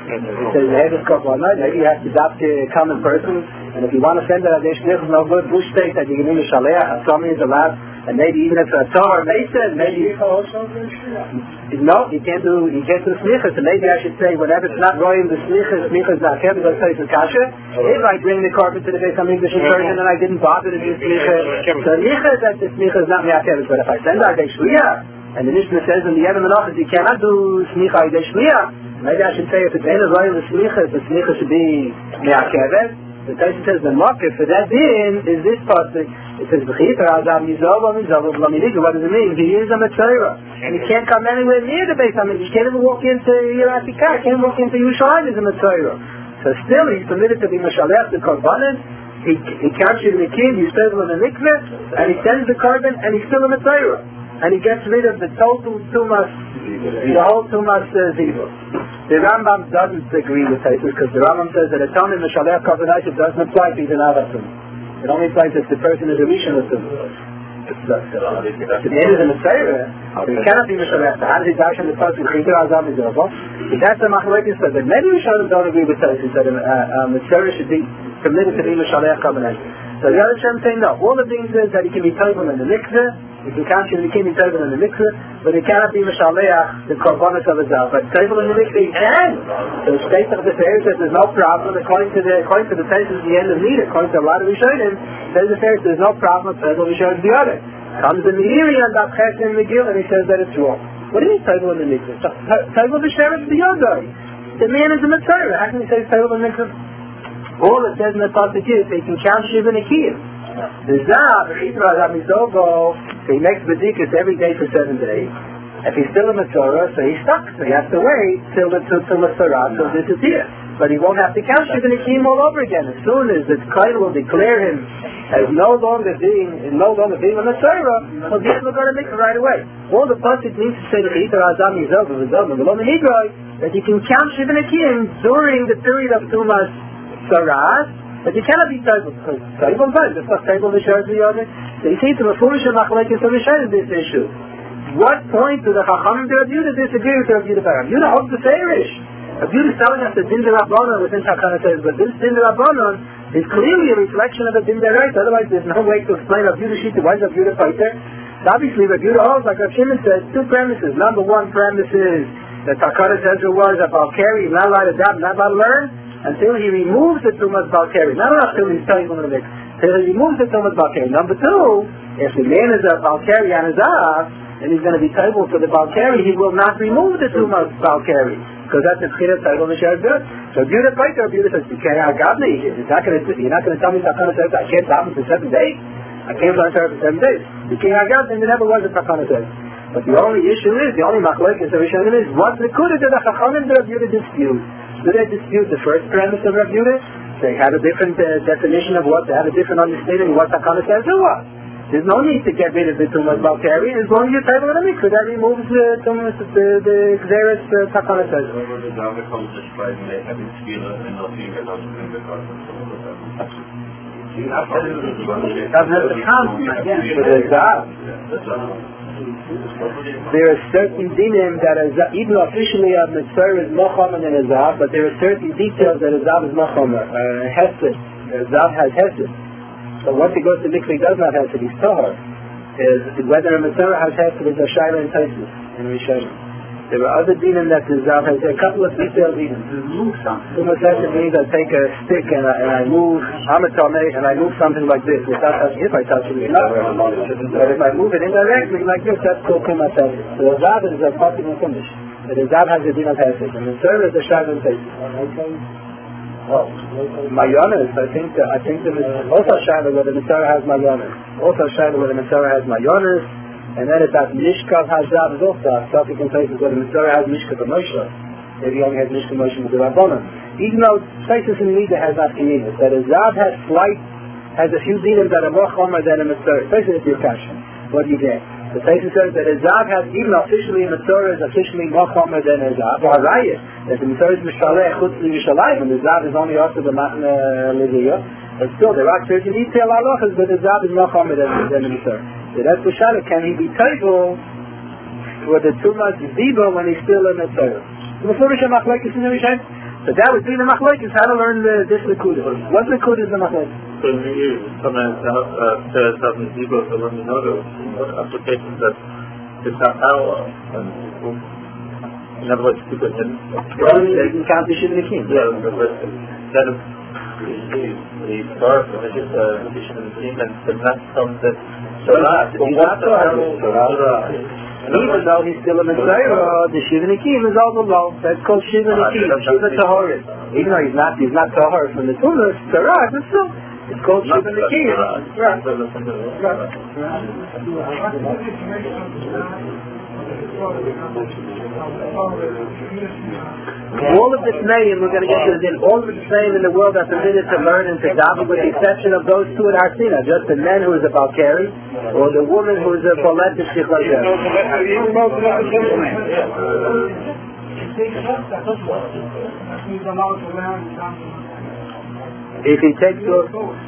It says the head is korbanot. Maybe you have to adopt a common person, and if you want to send it, there's no good. Bush state that you can name a shaleach. Somebody is allowed, and maybe even if a Torah Mason, maybe no, you can't do smichas. So maybe I should say whenever it's not roying the smichas is not kept because it's kasha. If I bring the korban to the Beis Hamikdash in person and I didn't bother to do smichas, so that the smicha is not me'akevet. But if I send out a shliach, and the Mishnah says in the Yevim Menachos you cannot do smicha idei shliach, maybe I should say if it's ain't roying the smicha should be me'akevet. The Tosfos says the marker for that din is this pasuk. It says v'chiter adam yizov v'mizov v'laminiga. What does it mean? He is a Metzora, and he can't come anywhere near the Beis Hamikdash. He can't even walk into Yeratikah. He can't walk into Yerushalayim as a Metzora. So still he's permitted to be Meshalech the korbanos. He captures the kid, he's still in the mikveh, and he sends the korban, and he's still a Metzora. And he gets rid of the total tumas, the whole tumas zivur. The Rambam doesn't agree with Tosfos because the Rambam says that a Tony Meshalech korbanot doesn't apply to the Avatum. It only applies if the person is a Rishon of the the end is a Metzora, he cannot be Meshalech. How does he dash on the pasuk? That's the machlokes that many Rishonim don't agree with Tosfos that a Metzora should be permitted to be Meshalech korbanot. So the other Shem saying no. All the things is that he can be tovel in the mikveh, he can capture the king, he tovel in the mikveh, but he cannot be Meshalech the korbanos of a zav. But tovel in the mikveh he can. So the state of the Torah says there's no problem. According to the Tosfos the end of need, according to a lot of Rishonim, there's no problem with tovel Rishonim the other. Comes the Meiri on that Ches in Megillah and he says that it's wrong. What do you mean tovel in the mikveh? Tovel B'Sheretz the Yodai. The man is a Metzora. How can you say tovel in the mikveh? All it says in the pasuk is they can count Shiva Nikiyim. The Zav, so he makes B'dikas every day for 7 days. If he's still in the Torah, so he's stuck. So he has to wait till the Torah will disappear. But he won't have to count Shiva Nikiyim all over again. As soon as the Kohen will declare him as no longer being on the Torah, he'll be able to go to mikveh right away. All the pasuk needs to say that that you can count Shiva Nikiyim during the period of Tumas Saras, but you cannot be tovel because tovel is just not tovel B'Sheretz the other. So you see, to the foolish and machlokes of Rishonim this issue. What point do the Chachamim to Rav Yehuda disagree with Rav Yehuda? Rav Yehuda holds the Feirish. Rav Yehuda is telling us that Din D'Rabbanan within Takana says, but this Din D'Rabbanan is clearly a reflection of a Din D'Oraisa. Otherwise, there's no way to explain Rav Yehuda Shita. Why is Rav Yehuda fighter? So obviously, Rav Yehuda holds, like Rav Shimon said, 2 premises. Number 1 premise is that Takana says there was a Balkari, not allowed to adapt, not allowed to learn, until he removes the Tumas Balkari. Not until he's telling him in the mix. Until he removes the Tumas Balkari. Number 2, if the man is a Balkari on his Zav, and he's going to be table for the Balkari, he will not remove the Tumas Balkari. Because that's the Tchirat Table B'Sheretz good. So Yehuda Paiter, Yehuda says, you're not going to tell me Takana says I can't stop him for 7 days. I can't learn Torah for 7 days. The King Agad, and there never was a Takana says. But the only issue is, the only machlokes of Rishonim is, what the Kudah to the Chachamim to Rav Yehuda dispute? Do they dispute the first premise of Rav Yehuda? They had a different definition of what, they had a different understanding of what Takana says or what? There's no need to get rid of the Tumas Balkari as long as you're table in the mikveh. That removes the Tumas, the Xeris Takana says. There are certain dinim that even officially a Metzora is Mochamer than a Zav, but there are certain details that a Zav is Mochamer. Hesed. A Zav has Hesed. So once he goes to mikveh, he does not have Hesed, he's Tahor. Whether a Metzora has Hesed is a Shaila and Tosfos in Rishonim. There are other dinim that the Zav has. There are a couple of detailed dinim. Tumas Hesed means I take a stick and I move, I'm a Tomei, and I move something like this. Without touching it, if I touch it, it's not. But if I move it indirectly like this, that's called Tumas Hesed. So the Zav is a parting of Tumas. But the Zav has the din of Hesed. And the Metzora is a Shaila and Tosfos. Oh, Mayonis, I think there is also Shaila where the Metzora has Mayonis. Also Shaila where the Metzora has Mayonis. And then it's that Mishkav Hazav is also a topic in places where the Metzora has Mishkav Moshe. Maybe he only has Mishkav Moshe with the Rabbanon. Even though places in the Nida has Afkinimus, that a Zav has a few dinim that are more chomer than a Metzora. Especially if you're Kashan. What do you get? The places says that a Zav has, even officially a Metzora is officially more chomer than a Zav. Or Harayah, that the Metzora is Mishaleh Chutz L'Yushalayim, and the Zav is only also the Matna Leviyah. But still, there are certain detail halachas, but the Zav is more chomer than the Metzora. So that's the Shaila. Can he be table for the Tumas Ziba when he's still in the Torah? So before we shall machlokes in the Rishonim, So that would be the machlokes, how to learn this Nekuda. What Nekuda is the machlokes? So you sometimes says something Hebrew to learn the notice. What applications that it's not parallel. In other words, people can count the Shivin Akim. Yeah, instead of the birth of the Shivin Akim and not from the Torah. Even though he's still a Messiah, the Shivin Akim is also low. That's called Shivin Akim, Shiva Tahoris. Even though he's not Tahor from the Tumas, Torah, but still, it's called Shivin Akim. All of this name, we're going to get to this, all of this name in the world are permitted to learn and to daven, with the exception of those two in Harsina, just the man who is a Balkari, or the woman who is a Bolet of Shikhlaja. If he takes off...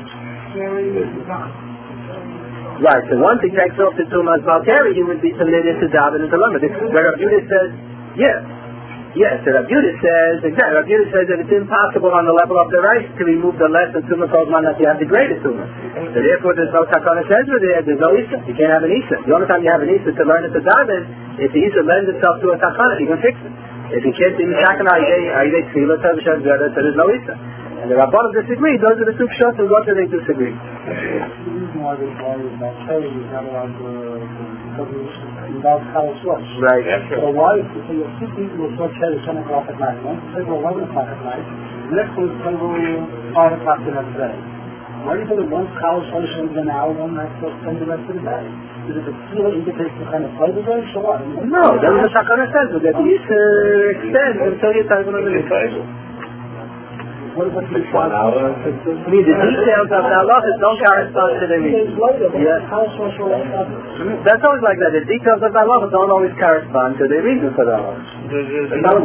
Right, so once he takes off the Tumas Balkari, he would be permitted to daven and to learn. Where Rav Yudah says, yes, so Rav Yudah says, exactly, Rav Yudah says that it's impossible on the level of the rice to remove the less of Tumah Kozman that you have the greater Tumah. So therefore there's no Takana Shezra there's no Isa. You can't have an Isa. The only time you have an Isa to learn it to daven, if the Isa lends itself to a Takana, you can fix it. If you can't see the Takana, Aydei Tzvila, so there's no Isa. And the Rabbanim disagree, those are the two shots, and what do they disagree? The reason why is that Terry is not allowed to involve Kala's Rush. Right. So why is it you're sitting with Rush at 10 o'clock at night, one table 11 o'clock at night, next one table 5 o'clock the next day? Why do you put it one Kala's Rush in an hour, one next one spend the rest of the day? Does it still indicate the kind of play the day, so what? No, that's what Takana says, that these extend until you're talking about the table. What about the 1 hour? I mean, the details of the halachas don't correspond to the meaning. Yeah. That's always like that. The details of the halachas don't always correspond to the reason for the halachas. And then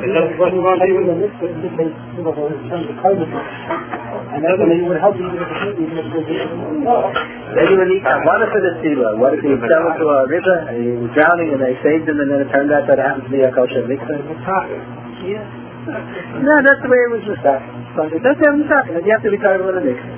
it would help you Then you would need one for the sila. What if you fell into a river and he was drowning and they saved him and then it turned out that it happened to be a kosher mixer? Yeah. No, that's the way it was with that. That's the way it was. You have to be careful with the mixer.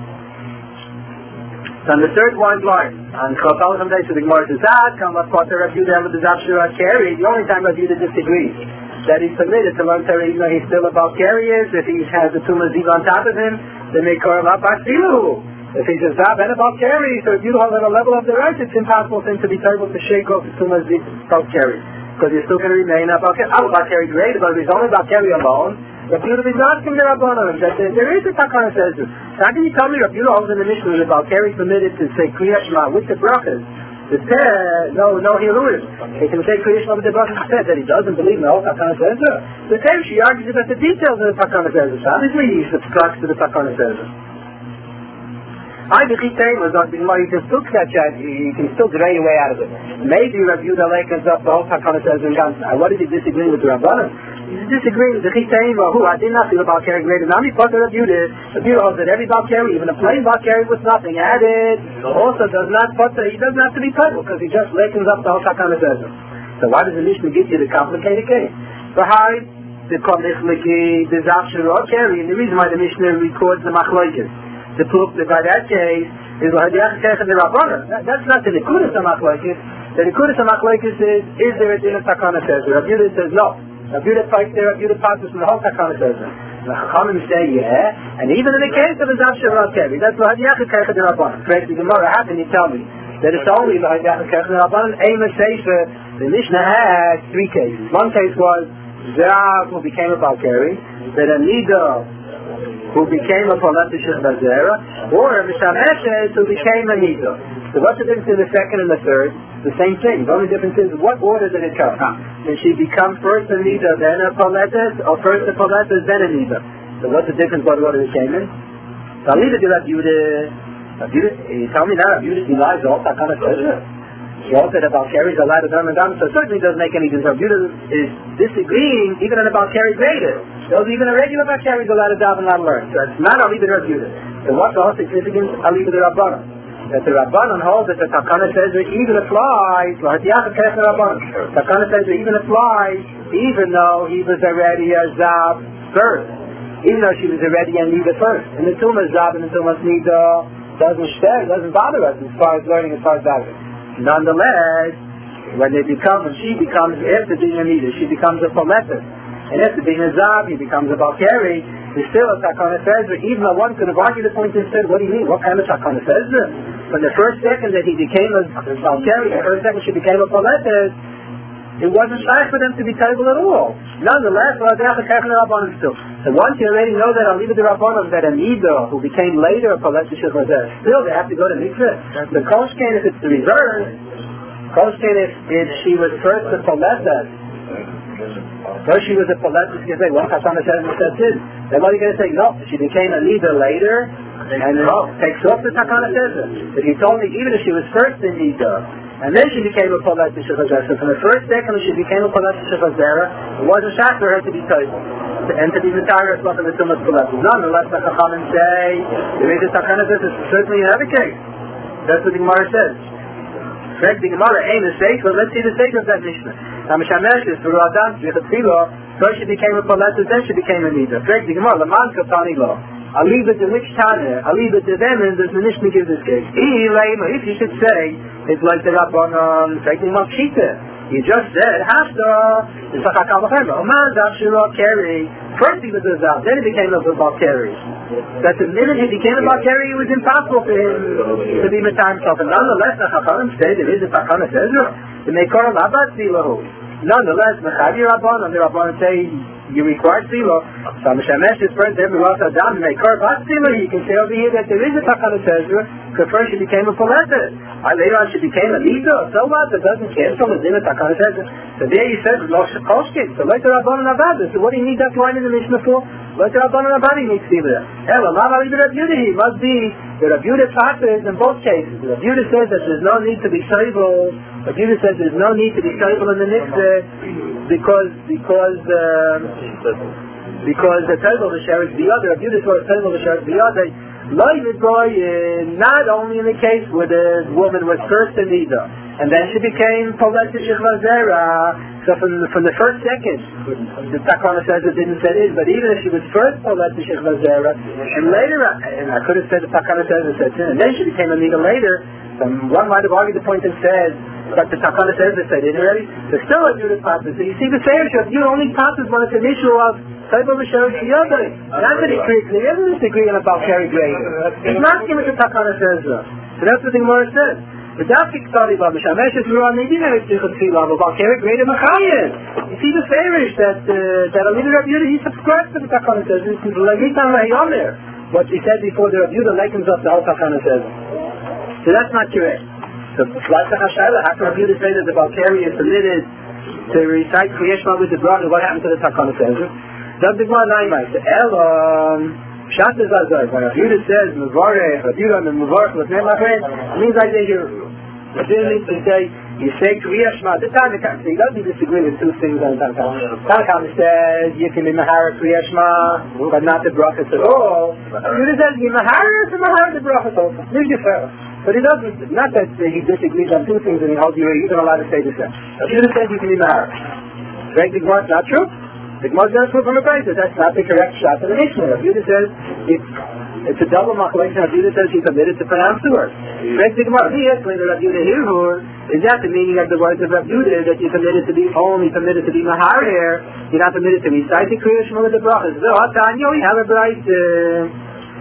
So on the third wine line, on Chopal someday, so the Gemara says, come what Potter Rav Yudah with the Zavshira carry. The only time Rav Yudah disagrees that he's permitted to learn Torah, even though he's still about carriers. If he has the Tumah Ziv on top of him, they may call him up Asilu. If he's a Zav and about carry, so if you hold at a level of the right, it's impossible for him to be terrible to shake off the Tumah Ziv about carry. Because you're still going to remain about carry great, but if he's only about carry alone, Rav Yudah is not from the Rabbanon, that there is a Takana says this. So how can you tell me Rav Yudah holds in the Mishnah that about carry permitted to say Kriyat Shema with the brachas? No Hilurim. He can say Kriyat Shema with the brachas instead, that he doesn't believe in the whole Takana says this. The same, she argues about the details of the Takana says this. Obviously he subscribes to the Takana says this. I think he was on the you can still catch that, you can still drain your way out of it. Maybe Rav Yudah Lekens up the whole Takana says in Gans. What did he disagree with the Rabbanim? He's disagreeing with the Chitayim, who I did not feel about carrying greater. Nami Potter Rav Yudah. Rav Yudah holds that every Balkari, even a plain Balkari with nothing added, also does not Potter, he doesn't have to be Potter because he just Lekens up the whole Takana says. So why does the Mishnah give you the complicated case? Behind the Komnichliki, the Zavshirah carry, and the reason why the Mishnah records the Machlokes. The proof that by that case is the Rabbanan. That's not the Nekudas HaMachlokes. The Nekudas HaMachlokes is there a din of Takana says? Rav Yudah says no. Rav Yudah fights there, Rav Yudah passes from the whole Takana says. The Chachamim say yeah, and even in the case of a Zav Shirah Kevi, that's what Hadiyach Keicha the Rabbanan. Correct the Gemara, how can you tell me that it's only the Hadiyach Keicha the Rabbanan? Eima Sefer, the Mishnah has 3 cases. One case was Zav who became a Balkari, that a Nida who became a Polatish Bazera, or a Mishameshes who became a Nida. So what's the difference in the second and the third? The same thing. The only difference is what order did it come? Did she become first a Nida, then a Poletis, or first a Poletis, then a Nida? So what's the difference what order it came in? So I'll leave it to Rav Yudah. You tell me now, Rav Yudah denies all that kind of pleasure. He also said about carries a lot of them and them, so it certainly doesn't make any difference. Rav Yudah is disagreeing even on about carry greater. Those even a regular about carries a lot of daven not learn. So it's not I'll leave it to Rav Yudah. So what's the whole significance? I'll leave it to Rabbanan. that the Rabbanon holds that the Takana says it even applies, Takana says it even applies, even though he was already a Zav first, even though she was already a Nida first. And the Tumah Zav and the Tumah Nida doesn't bother us as far as learning, as far as that. Nonetheless, when she becomes, after being a Nida, she becomes a Poletis. And after being a Zav, he becomes a Balkari. There's still a Takana Sezra, even though one could have argued the point and said, what do you mean? What kind of Takana Sezra? From the first second that he became a Balkari, the first second she became a Poletis, it wasn't shy for them to be terrible at all. Nonetheless, so once you already know that I'll leave it to Rabbanon, that a Nida, who became later a Poletis, still they have to go to Mikveh. The Koshken, if it's the reverse, Koshken, if she was first a Poletis, first she was a Poletis, you say, well, Chasana says it. Then what are you going to say? No, she became a leader later, and takes off the Takana says. If you told me, even if she was first in leader, and then she became a Poletis Shechazera, so from the first second when she became a Poletis Shechazera, it wasn't shot for her to be told, and to be Mitara herself in the Tumas Poletis. Nonetheless, the Chachamim say, there is a Takana says, it's certainly another case. That's what the Gemara says. The Gemara ain't a sake, but let's see the sake of that Mishnah. Mishamesh is for Adam, first she became a Poletis, then she became a Nida. The Gemara, Laman Kapani Lo. I'll leave it to which Tanya, I'll leave it to them, and does the Mishnah give this case? If you should say, it's like the Rabbanon, taking up Shita. You just said, Hafta, it's like a Kalvachema. Oman Zav Shirah Keri. First he was a Zav, then he became a Balkari. That the minute he became a Balkari, it was impossible for him to be Matar himself. And nonetheless, the Chachamim said, it is a Takana Sezra. The Mekor Labat Zilahu. Nonetheless, Mechavi Rabbanon, the Rabbanon say, you require Zilo. So Mishamesh is first, every Rosh Adam, Mekor Bat Zilahu. You can say over here that there is a Takana Sezra, because first she became a Poletis. Later on she became a Nida. So what? That doesn't cancel the Zina Takana Sezra. So there he says, Lo Shekoshkin. So later Rabbanon Abad. So what do you need that line in the Mishnah for? Later Rabbanon Abad he needs Zila. Ella, Lama Libra Beauty. He must be the Rabbi Tzachis in both cases. The Rabbi says that there's no need to be shayvel. The Rabbi says there's no need to be shayvel in the Nixah because the Table of the Sheriff the other. Rabbi says the Table of the Sheriff the other. Not only in the case where the woman was first in Nida, and then she became Poletis Shechazera. So from the first second, the Takana says it didn't say it, but even if she was first Poletis Shechazera, and later, and I could have said the Takana says it said, and then she became a Nida later, one might have argued the point and said, but the Takana says it said it already, there's still a Judas Patas. So you see the same shot, you only Patas when it's an issue of Table of Sheriff the other. Not that he doesn't disagree on about Balkari grade. He's not giving the Takana says so. So that's what the Gemara says. The Dafik study about Mishamesh is Ruan Nidina is Tzichot about Balkari grade of Machayim. You see the favorish that a leader of Yudah, he subscribes to the Takana says. This is Levitan Layomer. What he said before the Rav Yudah likens up the whole Takana says. So that's not correct. So like the Hashayla, how can Rav Yudah say that the Balkari is permitted to recite Kriyashma with the brother? What happened to the Takana says? That's the Gemara Naimai. The Pshat is Azar. When Rav Yudah says Mevarech, Rav Yudah and Mevarech with Nemachet, it means like they hear. Rav Yudah needs to say, you say Kriya Shema. This time he doesn't disagree with two things on Tanakh. Tanakh says you can be Mahara Kriya Shema, but not the brachas at all. Rav Yudah says you Mahara the brachas also. There's your fair. But he doesn't, not that he disagrees on two things and he holds you're even allowed to say the same. Rav Yudah says you can be Mahara. Right? The Gemara is not true. The Gemara is going to prove from a Brayta. That's not the correct shot of the Mishnah. Rav Yudah says it's a double machlokes. Rav Yudah says he's permitted to pronounce the word. Right? The Gemara here explains that Rav Yudah here is that the meaning of the words of Rav Yudah that you're permitted to be only permitted to be mahar here. You're not permitted to recite the Kriya Shema with the brachas. So Tanya, we have a Brayta.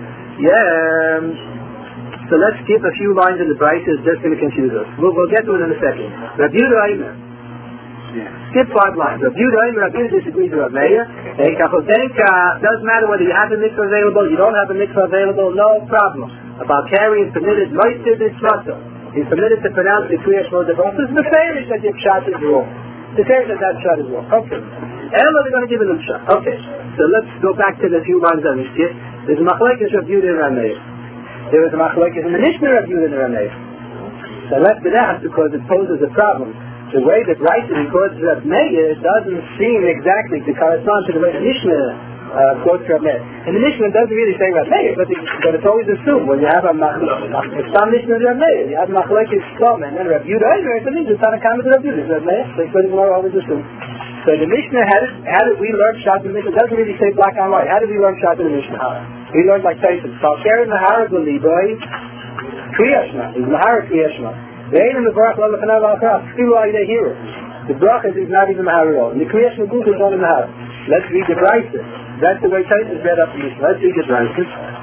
So let's skip a few lines in the Brayta. It's just going to confuse us. We'll get to it in a second. Rav Yudah Aimer. Skip 5 lines. Rav Yudah disagrees with Rav Meir. Doesn't matter whether you have a mitzvah available, you don't have a mitzvah available, no problem. About carrying permitted moister this muscle. He's permitted to pronounce the Kriya Shema the brachas. The favorite that your shot is wrong. The favorite that shot is wrong. Okay. Ella, they're going to give it a shot. Okay. So let's go back to the few lines on this kid. There's a machlekes Rav Yudah and Rav Meir. There was a machlekes in the Mishnah Rav Yudah and Rav Meir. So I left it out because it poses a problem. The way that Raisa records Rav Meir doesn't seem exactly to correspond to the way the Mishnah quotes Reb Meir. And the Mishnah doesn't really say Reb Meir, but it's always assumed when you have a some Mishnah Reb Meir, you have Machlekes Shlom and then Reb Yehuda, it means it's not a comment to Reb Yehuda, Reb Meir, so it's always assumed. So the Mishnah, how did we learn Shat in the Mishnah? It doesn't really say black and white. How did we learn Shat in the Mishnah? We learned like Tyson. Salkeri Mahara B'Liboy Kriyashma. He's Mahara Kriyashma. The Ein Mevarach Lo Lefanav Al-Kras. Still are they here. The Brachas is not even Mahara at all. And the Kriyashma Guf is only Mahara. Let's read the Brisa. That's the way Tyson read up the Mishnah. Let's read the Brisa.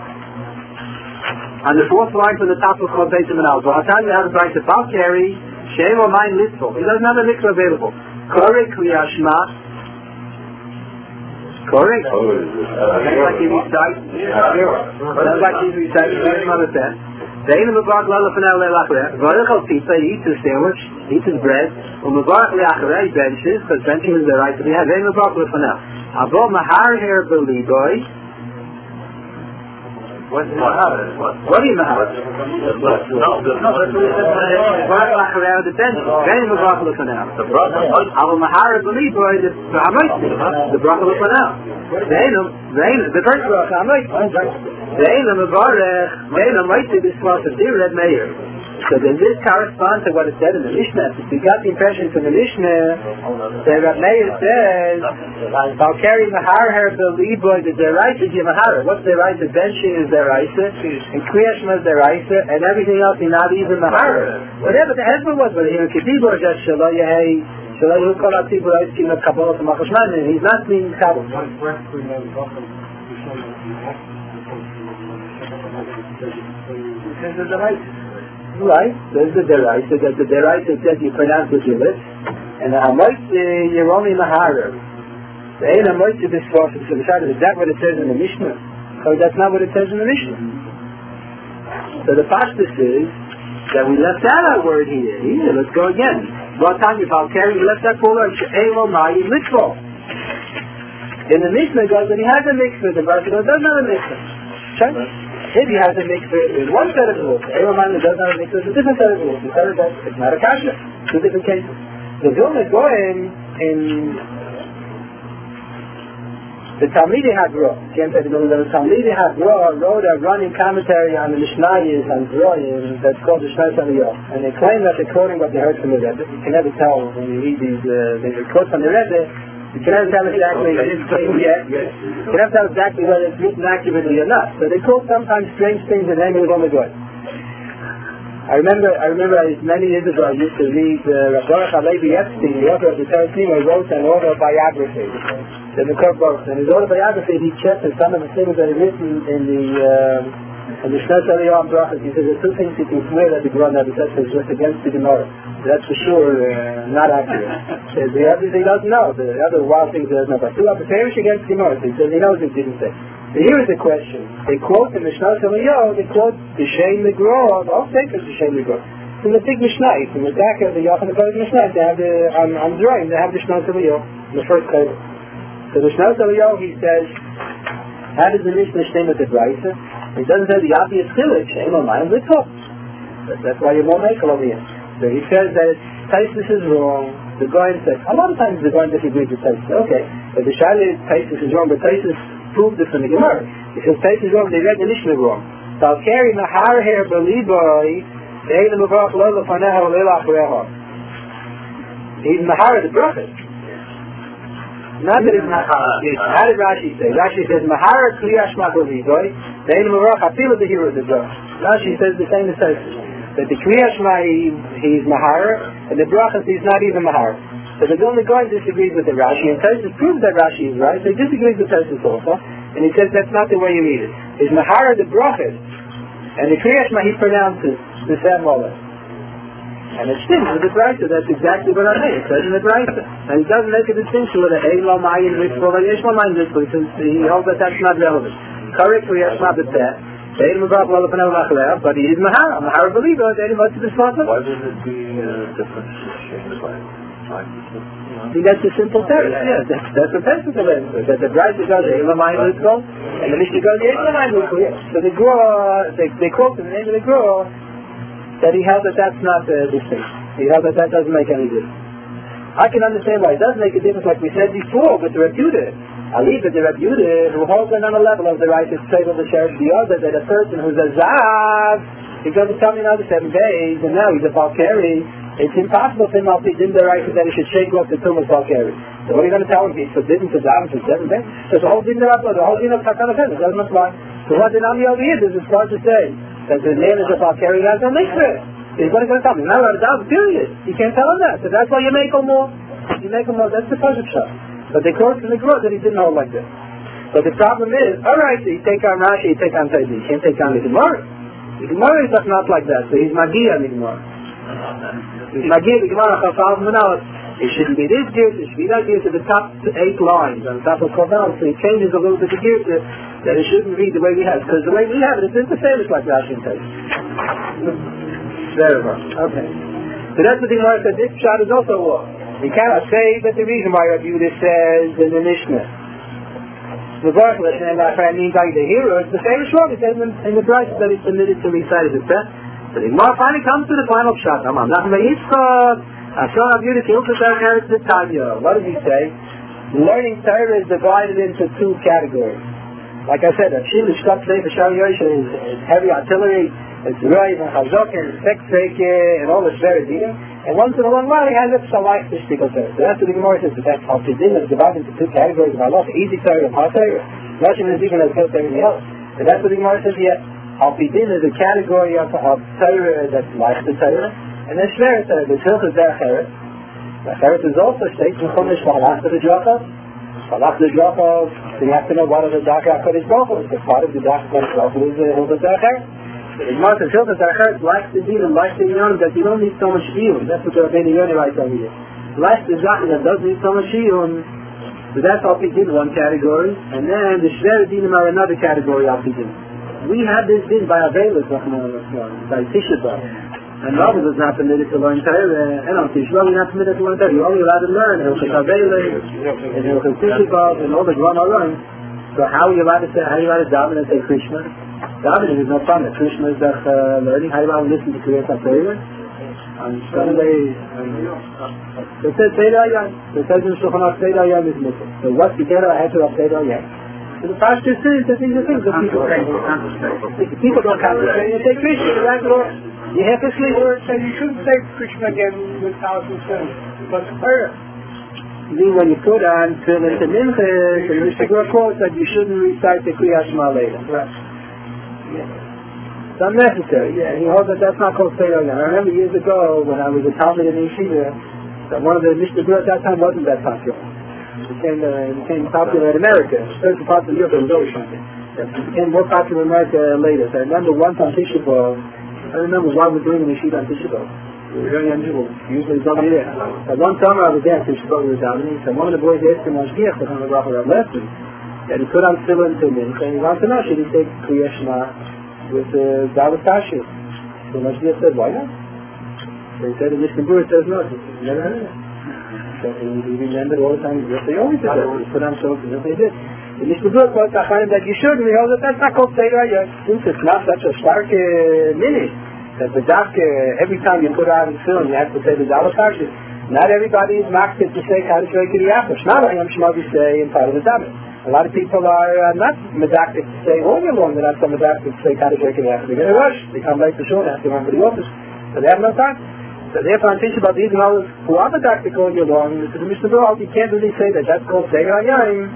On the fourth line from the top of Chol Beit Menal. So I'll tell you how the Brisa. Salkeri Shem or Mein Litzvah. He doesn't have a mitzvah available. Korek Kriyashma. Correct. That's like he recites. That's like he recites. Here's another set. They in the Mavarach Lelafanel Leilachreh. Varechal pizza, he eats his sandwich, he eats his bread. Mavarach Leilachreh, he benches, because benching is the right to be had. They in the Mavarach Lelafanel. Abo Mahar Her Beliboy. What's Mahar? What do you Mahar? No, that's what he says. Mavarach Leilachreh, the bench. They in the Mavarach Lelafanel. Abo Mahar Her Beliboy, the Hamaisi, the Mavarach Lelafanel. The first Mavarach Hamaisi. Ve'ena Mevarech, Ve'ena Maitzi B'Smas of Dir Reb Meir. So does this correspond to what it said in the Mishnah? If we got the impression from the Mishnah that Reb Meir says, I'll carry Mahar Her B'Liboy, the Deraisa is Mahar. What's Deraisa? Benching is Deraisa, and Kriyashma is Deraisa, and everything else is not even Mahar. Whatever the husband was, whether he was Kibibor, just Shalom Yehei, Shalom Yukol Atibur, Aizkim of Kabbalah to Machashman, and he's not being Kabbalah. There's the deraisa. Right, there's the deraisa. That the deraisa says you pronounce with your lips, and the hamoitzi you're only maharer. The ein hamoitzi b'svos. So is that what it says in the Mishnah? Or that's not what it says in the Mishnah. So the pashtus is that we left out our word here. Let's go again. What time you found carry? We left that full word. She'elo ma'i mitzvah. In the Mishnah goes that he has a mixture. The verse goes doesn't have a mixture. Check. If he has a mixture, there's one set of rules. Everyone that doesn't have a mixture, there's a different set of rules. It's not a kasha. Two different cases. The Vilna Goyen in the Talmidei Hagra, can't say the Talmidei Hagra wrote a running commentary on the Mishnayos on Groyim that's called the Shnai Samiyah. And they claim that they're quoting what they heard from the Rebbe. You can never tell when you read these quotes from the Rebbe. You can never tell exactly yet. You can never tell exactly whether it's written accurately or not. So they quote sometimes strange things in the name of the Good. I remember many years ago I used to read Rav Baruch Halevi Epstein, the author of the Torah Tzima, wrote an autobiography. In the Kirk books. And his autobiography he checked some of the things that are written in the Shnei Aliyah and Brachas. He says there's two things you can swear that the Gemara never says is just against the Gemara. That's for sure not accurate. The other he doesn't know. The other wild things he doesn't know. But two are perish against the Gemara. He says he knows it didn't say. So here is the question. They quote in the Shnei Aliyah, they quote the Shem Negrah, the whole thing is the Shem Negrah. From the big Mishnah, from the back of the Yochanan Kodesh Mishnah, they have on drawing, they have the Shnei Aliyah in the first table. So the Shnei Aliyah, he says, how does the Mishnah stand with the Brisa? It doesn't say the obvious chilek, Shem or Mayim Litzvah. That's why you're more Michael over here. So he says that Taisus is wrong. The Goyen says, a lot of times the Goyen disagrees with Taisus. Okay, but the Shaila is Taisus is wrong, but Taisus proved it from the Gemara. He says Taisus is wrong, they read the Mishnah wrong. So I'll carry Mahar Her Beliboy, Ve'en Mevarach Lo Lefaneha Leilachreha. He's Mahar the Prophet. Not that it's Mahar. How did Rashi say? Rashi says Mahar Kliyashma Beliboy, Ve'en Mevarach Afilu Behira the Prophet. Rashi says the same as Taisus. That the Kliyashma he's Mahar, and the Brachas he's not even Mahar. So the Vilna Gaon disagrees with the Rashi, and Taisus proves that Rashi is right, so he disagrees with Taisus also, and he says that's not the way you read it. Is Mahar the Brachas, and the Kliyashma he pronounces the same way. And it stinks with the Brisa, that's exactly what I mean, it says in the Brisa. And he doesn't make a distinction with a Eilo Mayin Mitzvah, or Yesh Mayin Mitzvah, since he holds that that's not relevant. Correct Kliyashma B'Peh, but he is Mahar. Mahar believer, then he must be responsible. Why would it be different? See, that's a simple text. Yeah, that's a technical answer. That the Bride goes Elamayim Litzvah, and the Mishnah goes Elamayim Litzvah. So the Gra, they quote in the name of the Gra that he held that that's not distinct. He held that doesn't make any difference. I can understand why it does make a difference, like we said before, with the Reb Yehuda. Aliva the Rabbi Yehuda, who holds it on a level of the right to say of the sheriff, the other, that a person who's a Zav, he's going to tell me another 7 days, and now he's a Balkari. It's impossible for him to be in the right that he should shake off the tomb of Balkari. So what are you going to tell him? He's forbidden to Zav for 7 days? So the whole din of the whole din of Takana Fenn, it doesn't apply. So what did Ami over here? This is hard to say that the man is a Balkari has no mikveh. He's going to tell me, now we're down, period. You can't tell him that. So that's why you make him more. You make him more. That's the Pasuk shot. But they quote from the Gemara that he didn't hold like this. But the problem is, alright, so you take on Rashi, you take on Taisi, you can't take on the Gemara. The Gemara is not like that, so he's Magia in the Gemara. He's Magia, the Gemara, it shouldn't be this gear, it should be that gear to the top 8 lines, on top of Koval, so he changes a little bit the gear that it shouldn't read the way we have, because the way we have it, it's interference like Rashi and Taisi. Very well, okay. So that's what the Gemara said, this shot is also war. You cannot say that the reason why Rabbi Yehuda says in the Mishnah, regardless, and that means like the hero, it's the famous word, it says in the price that it's permitted to recite it. So the Gemara finally comes to the final shot. What does he say? Learning Torah is divided into 2 categories. Like I said, is heavy artillery, it's Raiv and Chazok and Sekfek and all this very deal. And once in a long while he has a Salah to speak of Torah. So that's what the Gemara says, that Al-Pidin is divided into 2 categories of Allah, easy Torah and hard Torah. Russian is even as good as everything else. And that's what the Gemara says here. Al-Pidin is a category of Torah that's like the Torah. And then Shver Torah, the Hilch is Derech Eretz. Derech Eretz is also states in Chumash, Shalach to the Drachov. Shalach to the Drachov, so you have to know what is the Dach HaKadosh Baruch Hu. Because part of the Dach HaKadosh Baruch Hu is the Hilch is Derech Eretz. The Gemara says, Hilchos Derech Eretz likes the din and likes the Yonim that you don't need so much Iyun. That's what the Rabbeinu Yoni writes over here. Likes the Zaken that doesn't need so much Iyun. So that's Al-Pidin, one category. And then the Shver Dinim are another category Al-Pidin. We have this din by Avelis, by Tisha B'Av. And Rabbi is not permitted to learn Torah. And on Tisha B'Av you're not permitted to learn Torah. You're only allowed to learn Hilchos Avelis, and Hilchos Tisha B'Av, and all the Gron Aron. So how are you allowed to say, how are you allowed to daven and say Krishna? Davening is no fun. Krishna is learning. How do I listen to Kriyat HaTorah? On Sunday, it says Seder Hayom. It says in Shulchan Aruch Seder Hayom is missing. So what's the Kedar after of Seder Hayom? So the Pashto says that these are things that people don't concentrate and say Krishna. You have to sleep. So you shouldn't say Krishna again without listening. But prayer. When you put on Tefillin to Mincha, the Mishnah quotes that you shouldn't recite the Kriyat Shema later. Right. It's unnecessary. Yeah, he holds that that's not called Seder Hayom. I remember years ago when I was a Talmud in Yeshiva, that one of the Mishnah at that time wasn't that popular. It became popular in America. First popular in Europe, it was always something. It became more popular in America later. So I remember once on Tisha B'Av, I remember why we're doing in Yeshiva on Tisha B'Av. We were very unusual. Usually it's over there. But one summer I was there on Tisha B'Av, we were davening, so one of the boys asked him on Shgiach, the Hamad Rav lesson, that he put on Tefillin to Mincha, and he wanted to know, should he take Kriyat Shema with David Tashu? So Mashgiach said, why not? So he said, the Mishnah Berurah says no. He never heard of it. So he remembered all the time, yes, they always did that. He put on shoulders, yes, they did. The Mishnah Berurah quotes Achanim that you should, and he holds that that's not called Seder Hayom. Since it's not such a stark minute, that the doctor, every time you put out a film, you have to say the David Tashu. Not everybody is mocked to say Kaddish V'Kiriyacha. Shema Hayom Shema say in part of the David. A lot of people are not medactic to say all year long. They're not so medactic to say Kaddish V'Kiriyacha. They're going to rush. They come late to shul and have to run for the office. So they have no time. So therefore I'm thinking about these and others who are medactic all year long. To the Mishnah Berurah, you can't really say that that's called Seder Hayom.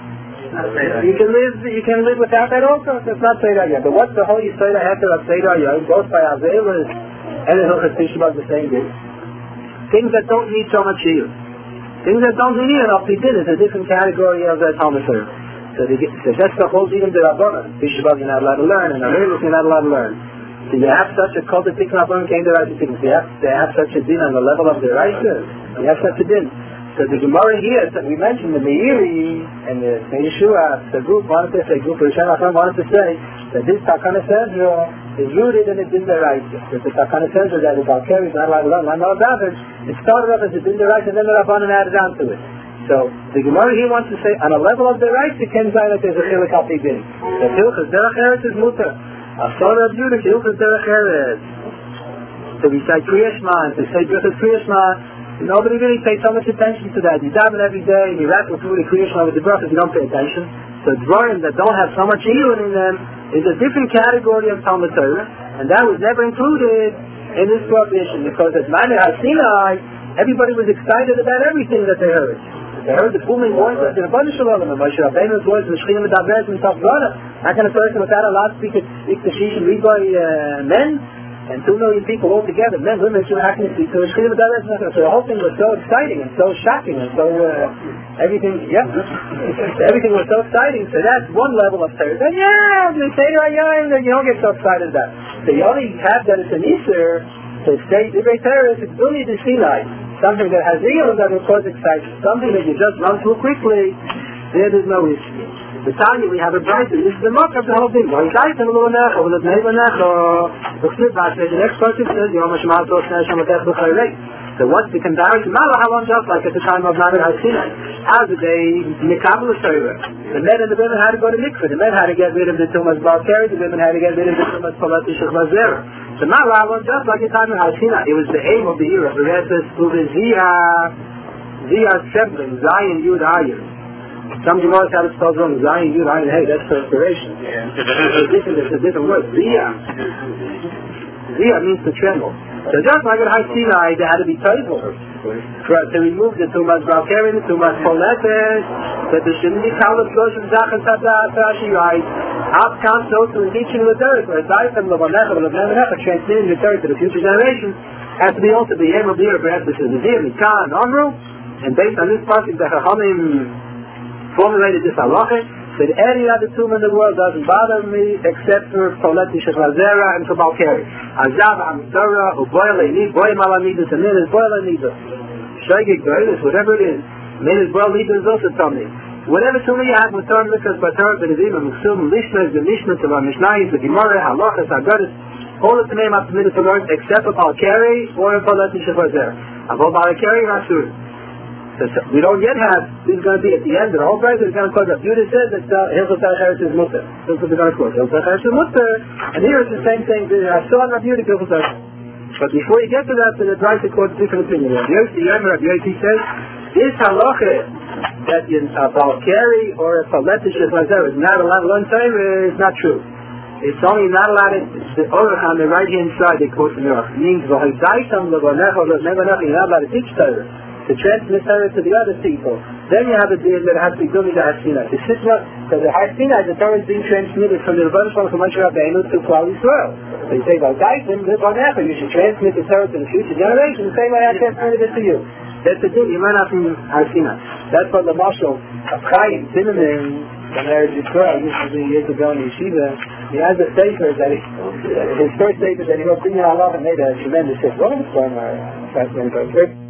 You can live without that also. It's not Seder Hayom. But what's the whole Yisrael after of Seder Hayom? Both by Avelis and the Hilchos Tisha B'Av the same day. Things that don't need so much Iyun. Things that don't need Iyun, Al-Pidin is a different category of Talmud Torah. So that's the whole Iyun D'Rabbanan. Tisha B'Av you're not allowed to learn, and Avelis you're not allowed to learn. So you have such a cult of Tikkun Rabbanan came to write the Tikkun. So you have such a din on the level of the Raisa. You have such a din. So the Gemara here, we mentioned the Meiri and the Yeshua, the group wanted to say, group of Rishonim Achronim wanted to say that this Takana Sezra is rooted in the Din D'Oraisa. That the Takana Sezra that the Balkari is not allowed to learn, not allowed to daven, it started off as a Din D'Oraisa and then the Rabbanan added on to it. So the Gemara here wants to say on a level of the Raisa, it can say that there's a Chilik Al-Pidin. The Hilchos Derech Eretz is Mutar. Asar of Yudah, Hilchos Derech Eretz. To recite Kriyat Shema, to say Birchas Kriyat Shema, Nobody really pays so much attention to that. You daven every day, you wrestle through the creation of the brachas, you don't pay attention. So dvarim that don't have so much iyun in them is a different category of Talmud Torah, and that was never included in this prohibition, because at Ma'aner HaSinai, everybody was excited about everything that they heard. They heard the booming voice of the Rebbeinu Shalom, and Moshe Rabbeinu's voice, the Shechina Medaberet and Tafrana. How can a person without a loudspeaker speak the Shish and read by men? And 2 million people all together, men, women, how can it be? So the whole thing was so exciting and so shocking and so everything was so exciting. So that's one level of terror. Then they say you don't get so excited about it. So you only have that it's an Easter to say Divrei Torah, it's only the Sinai. Something that has real that will cause excitement. Something that you just run through quickly, there's no issue. The Tanya, we have a bright, this is the mock of the whole thing. The next person says, so what's the comparison? How long just like at the time of Ma'aner HaSinai? How did they mikabel the Torah? The men and the women had to go to mikveh. The men had to get rid of the tumas balkari. The women had to get rid of the tumas palat shechvazera. So how long just like at the time of HaSinai? It was the aim of the year of the Reses Ziyah Sheblim, Zion Yud Ayin. Some Gemara have it spelled wrong. Zion Yud Ayin. Hey, that's perspiration. It's a different word. Ziyah means to tremble. So just like at HaSinai, they had to be toivel to remove the tumas balkari, the tumas poletes, that there shouldn't be kalas goshim zachan tatashi right. Up comes also in teaching the Torah. So aside from the transmitting the Torah to the future generations, has to be also the aim of the year. Perhaps this is the Ziyah, Mikah, and Omru, and based on this passage, the Chachamim formulated this halacha, that any other tomb in the world doesn't bother me except for Poleti Shechvazera and for Balkari. Azav Amdara, Uboyle Nid, Boy Malamidus, and Min is Boyle Nidus. Shagig Goylis, whatever it is. Min is Boyle Nidus also Tommy. Whatever tomb you have with Torah, Mikas, Batar, Benazim, Muksum, Lishnas, the Mishnah, the Mishnayis, the Gemara, Halachas, Haggadis, all of the name up to Midas of Lord except for Balkari or Poleti Shechvazera. Avo Balkari, Rasur. So we don't yet have, this is going to be at the end of the whole process, it's going to cause up. Judah says that Hilchot Tacheres is Mutter. That's what they're going to quote. Hilchot Tacheres is Mutter. And here it's the same thing. I saw on Rabbi Yehuda Hilchot Tacheres. But before you get to that, then it tries to quote a different opinion. Rabbi Yehuda says, this halacha that in a Balkari or a Paletish is not allowed to learn Torah is not true. It's only not allowed the Orach on the right hand side, they quote from the Orach. It means, you're not allowed to teach Torah, to transmit Torah to the other people. Then you have a deal that has to be done with the HaSinai. The Sitla, so the HaSinai, the Torah is being transmitted from the Rebbeinu Shalom from Moshe Rabbeinu to Klal Yisrael. So you say, well, Daitim, live on after. You should transmit the Torah to the future generation the same way I transmitted it to you. That's the deal. You might not from HaSinai. That's what the Marshal of Chaim Zimmerman from Eretz Yisrael used to be years ago in Yeshiva. He has a sefer that his first sefer that he wrote Binyan Allah and made a tremendous hit. One of the former fascinating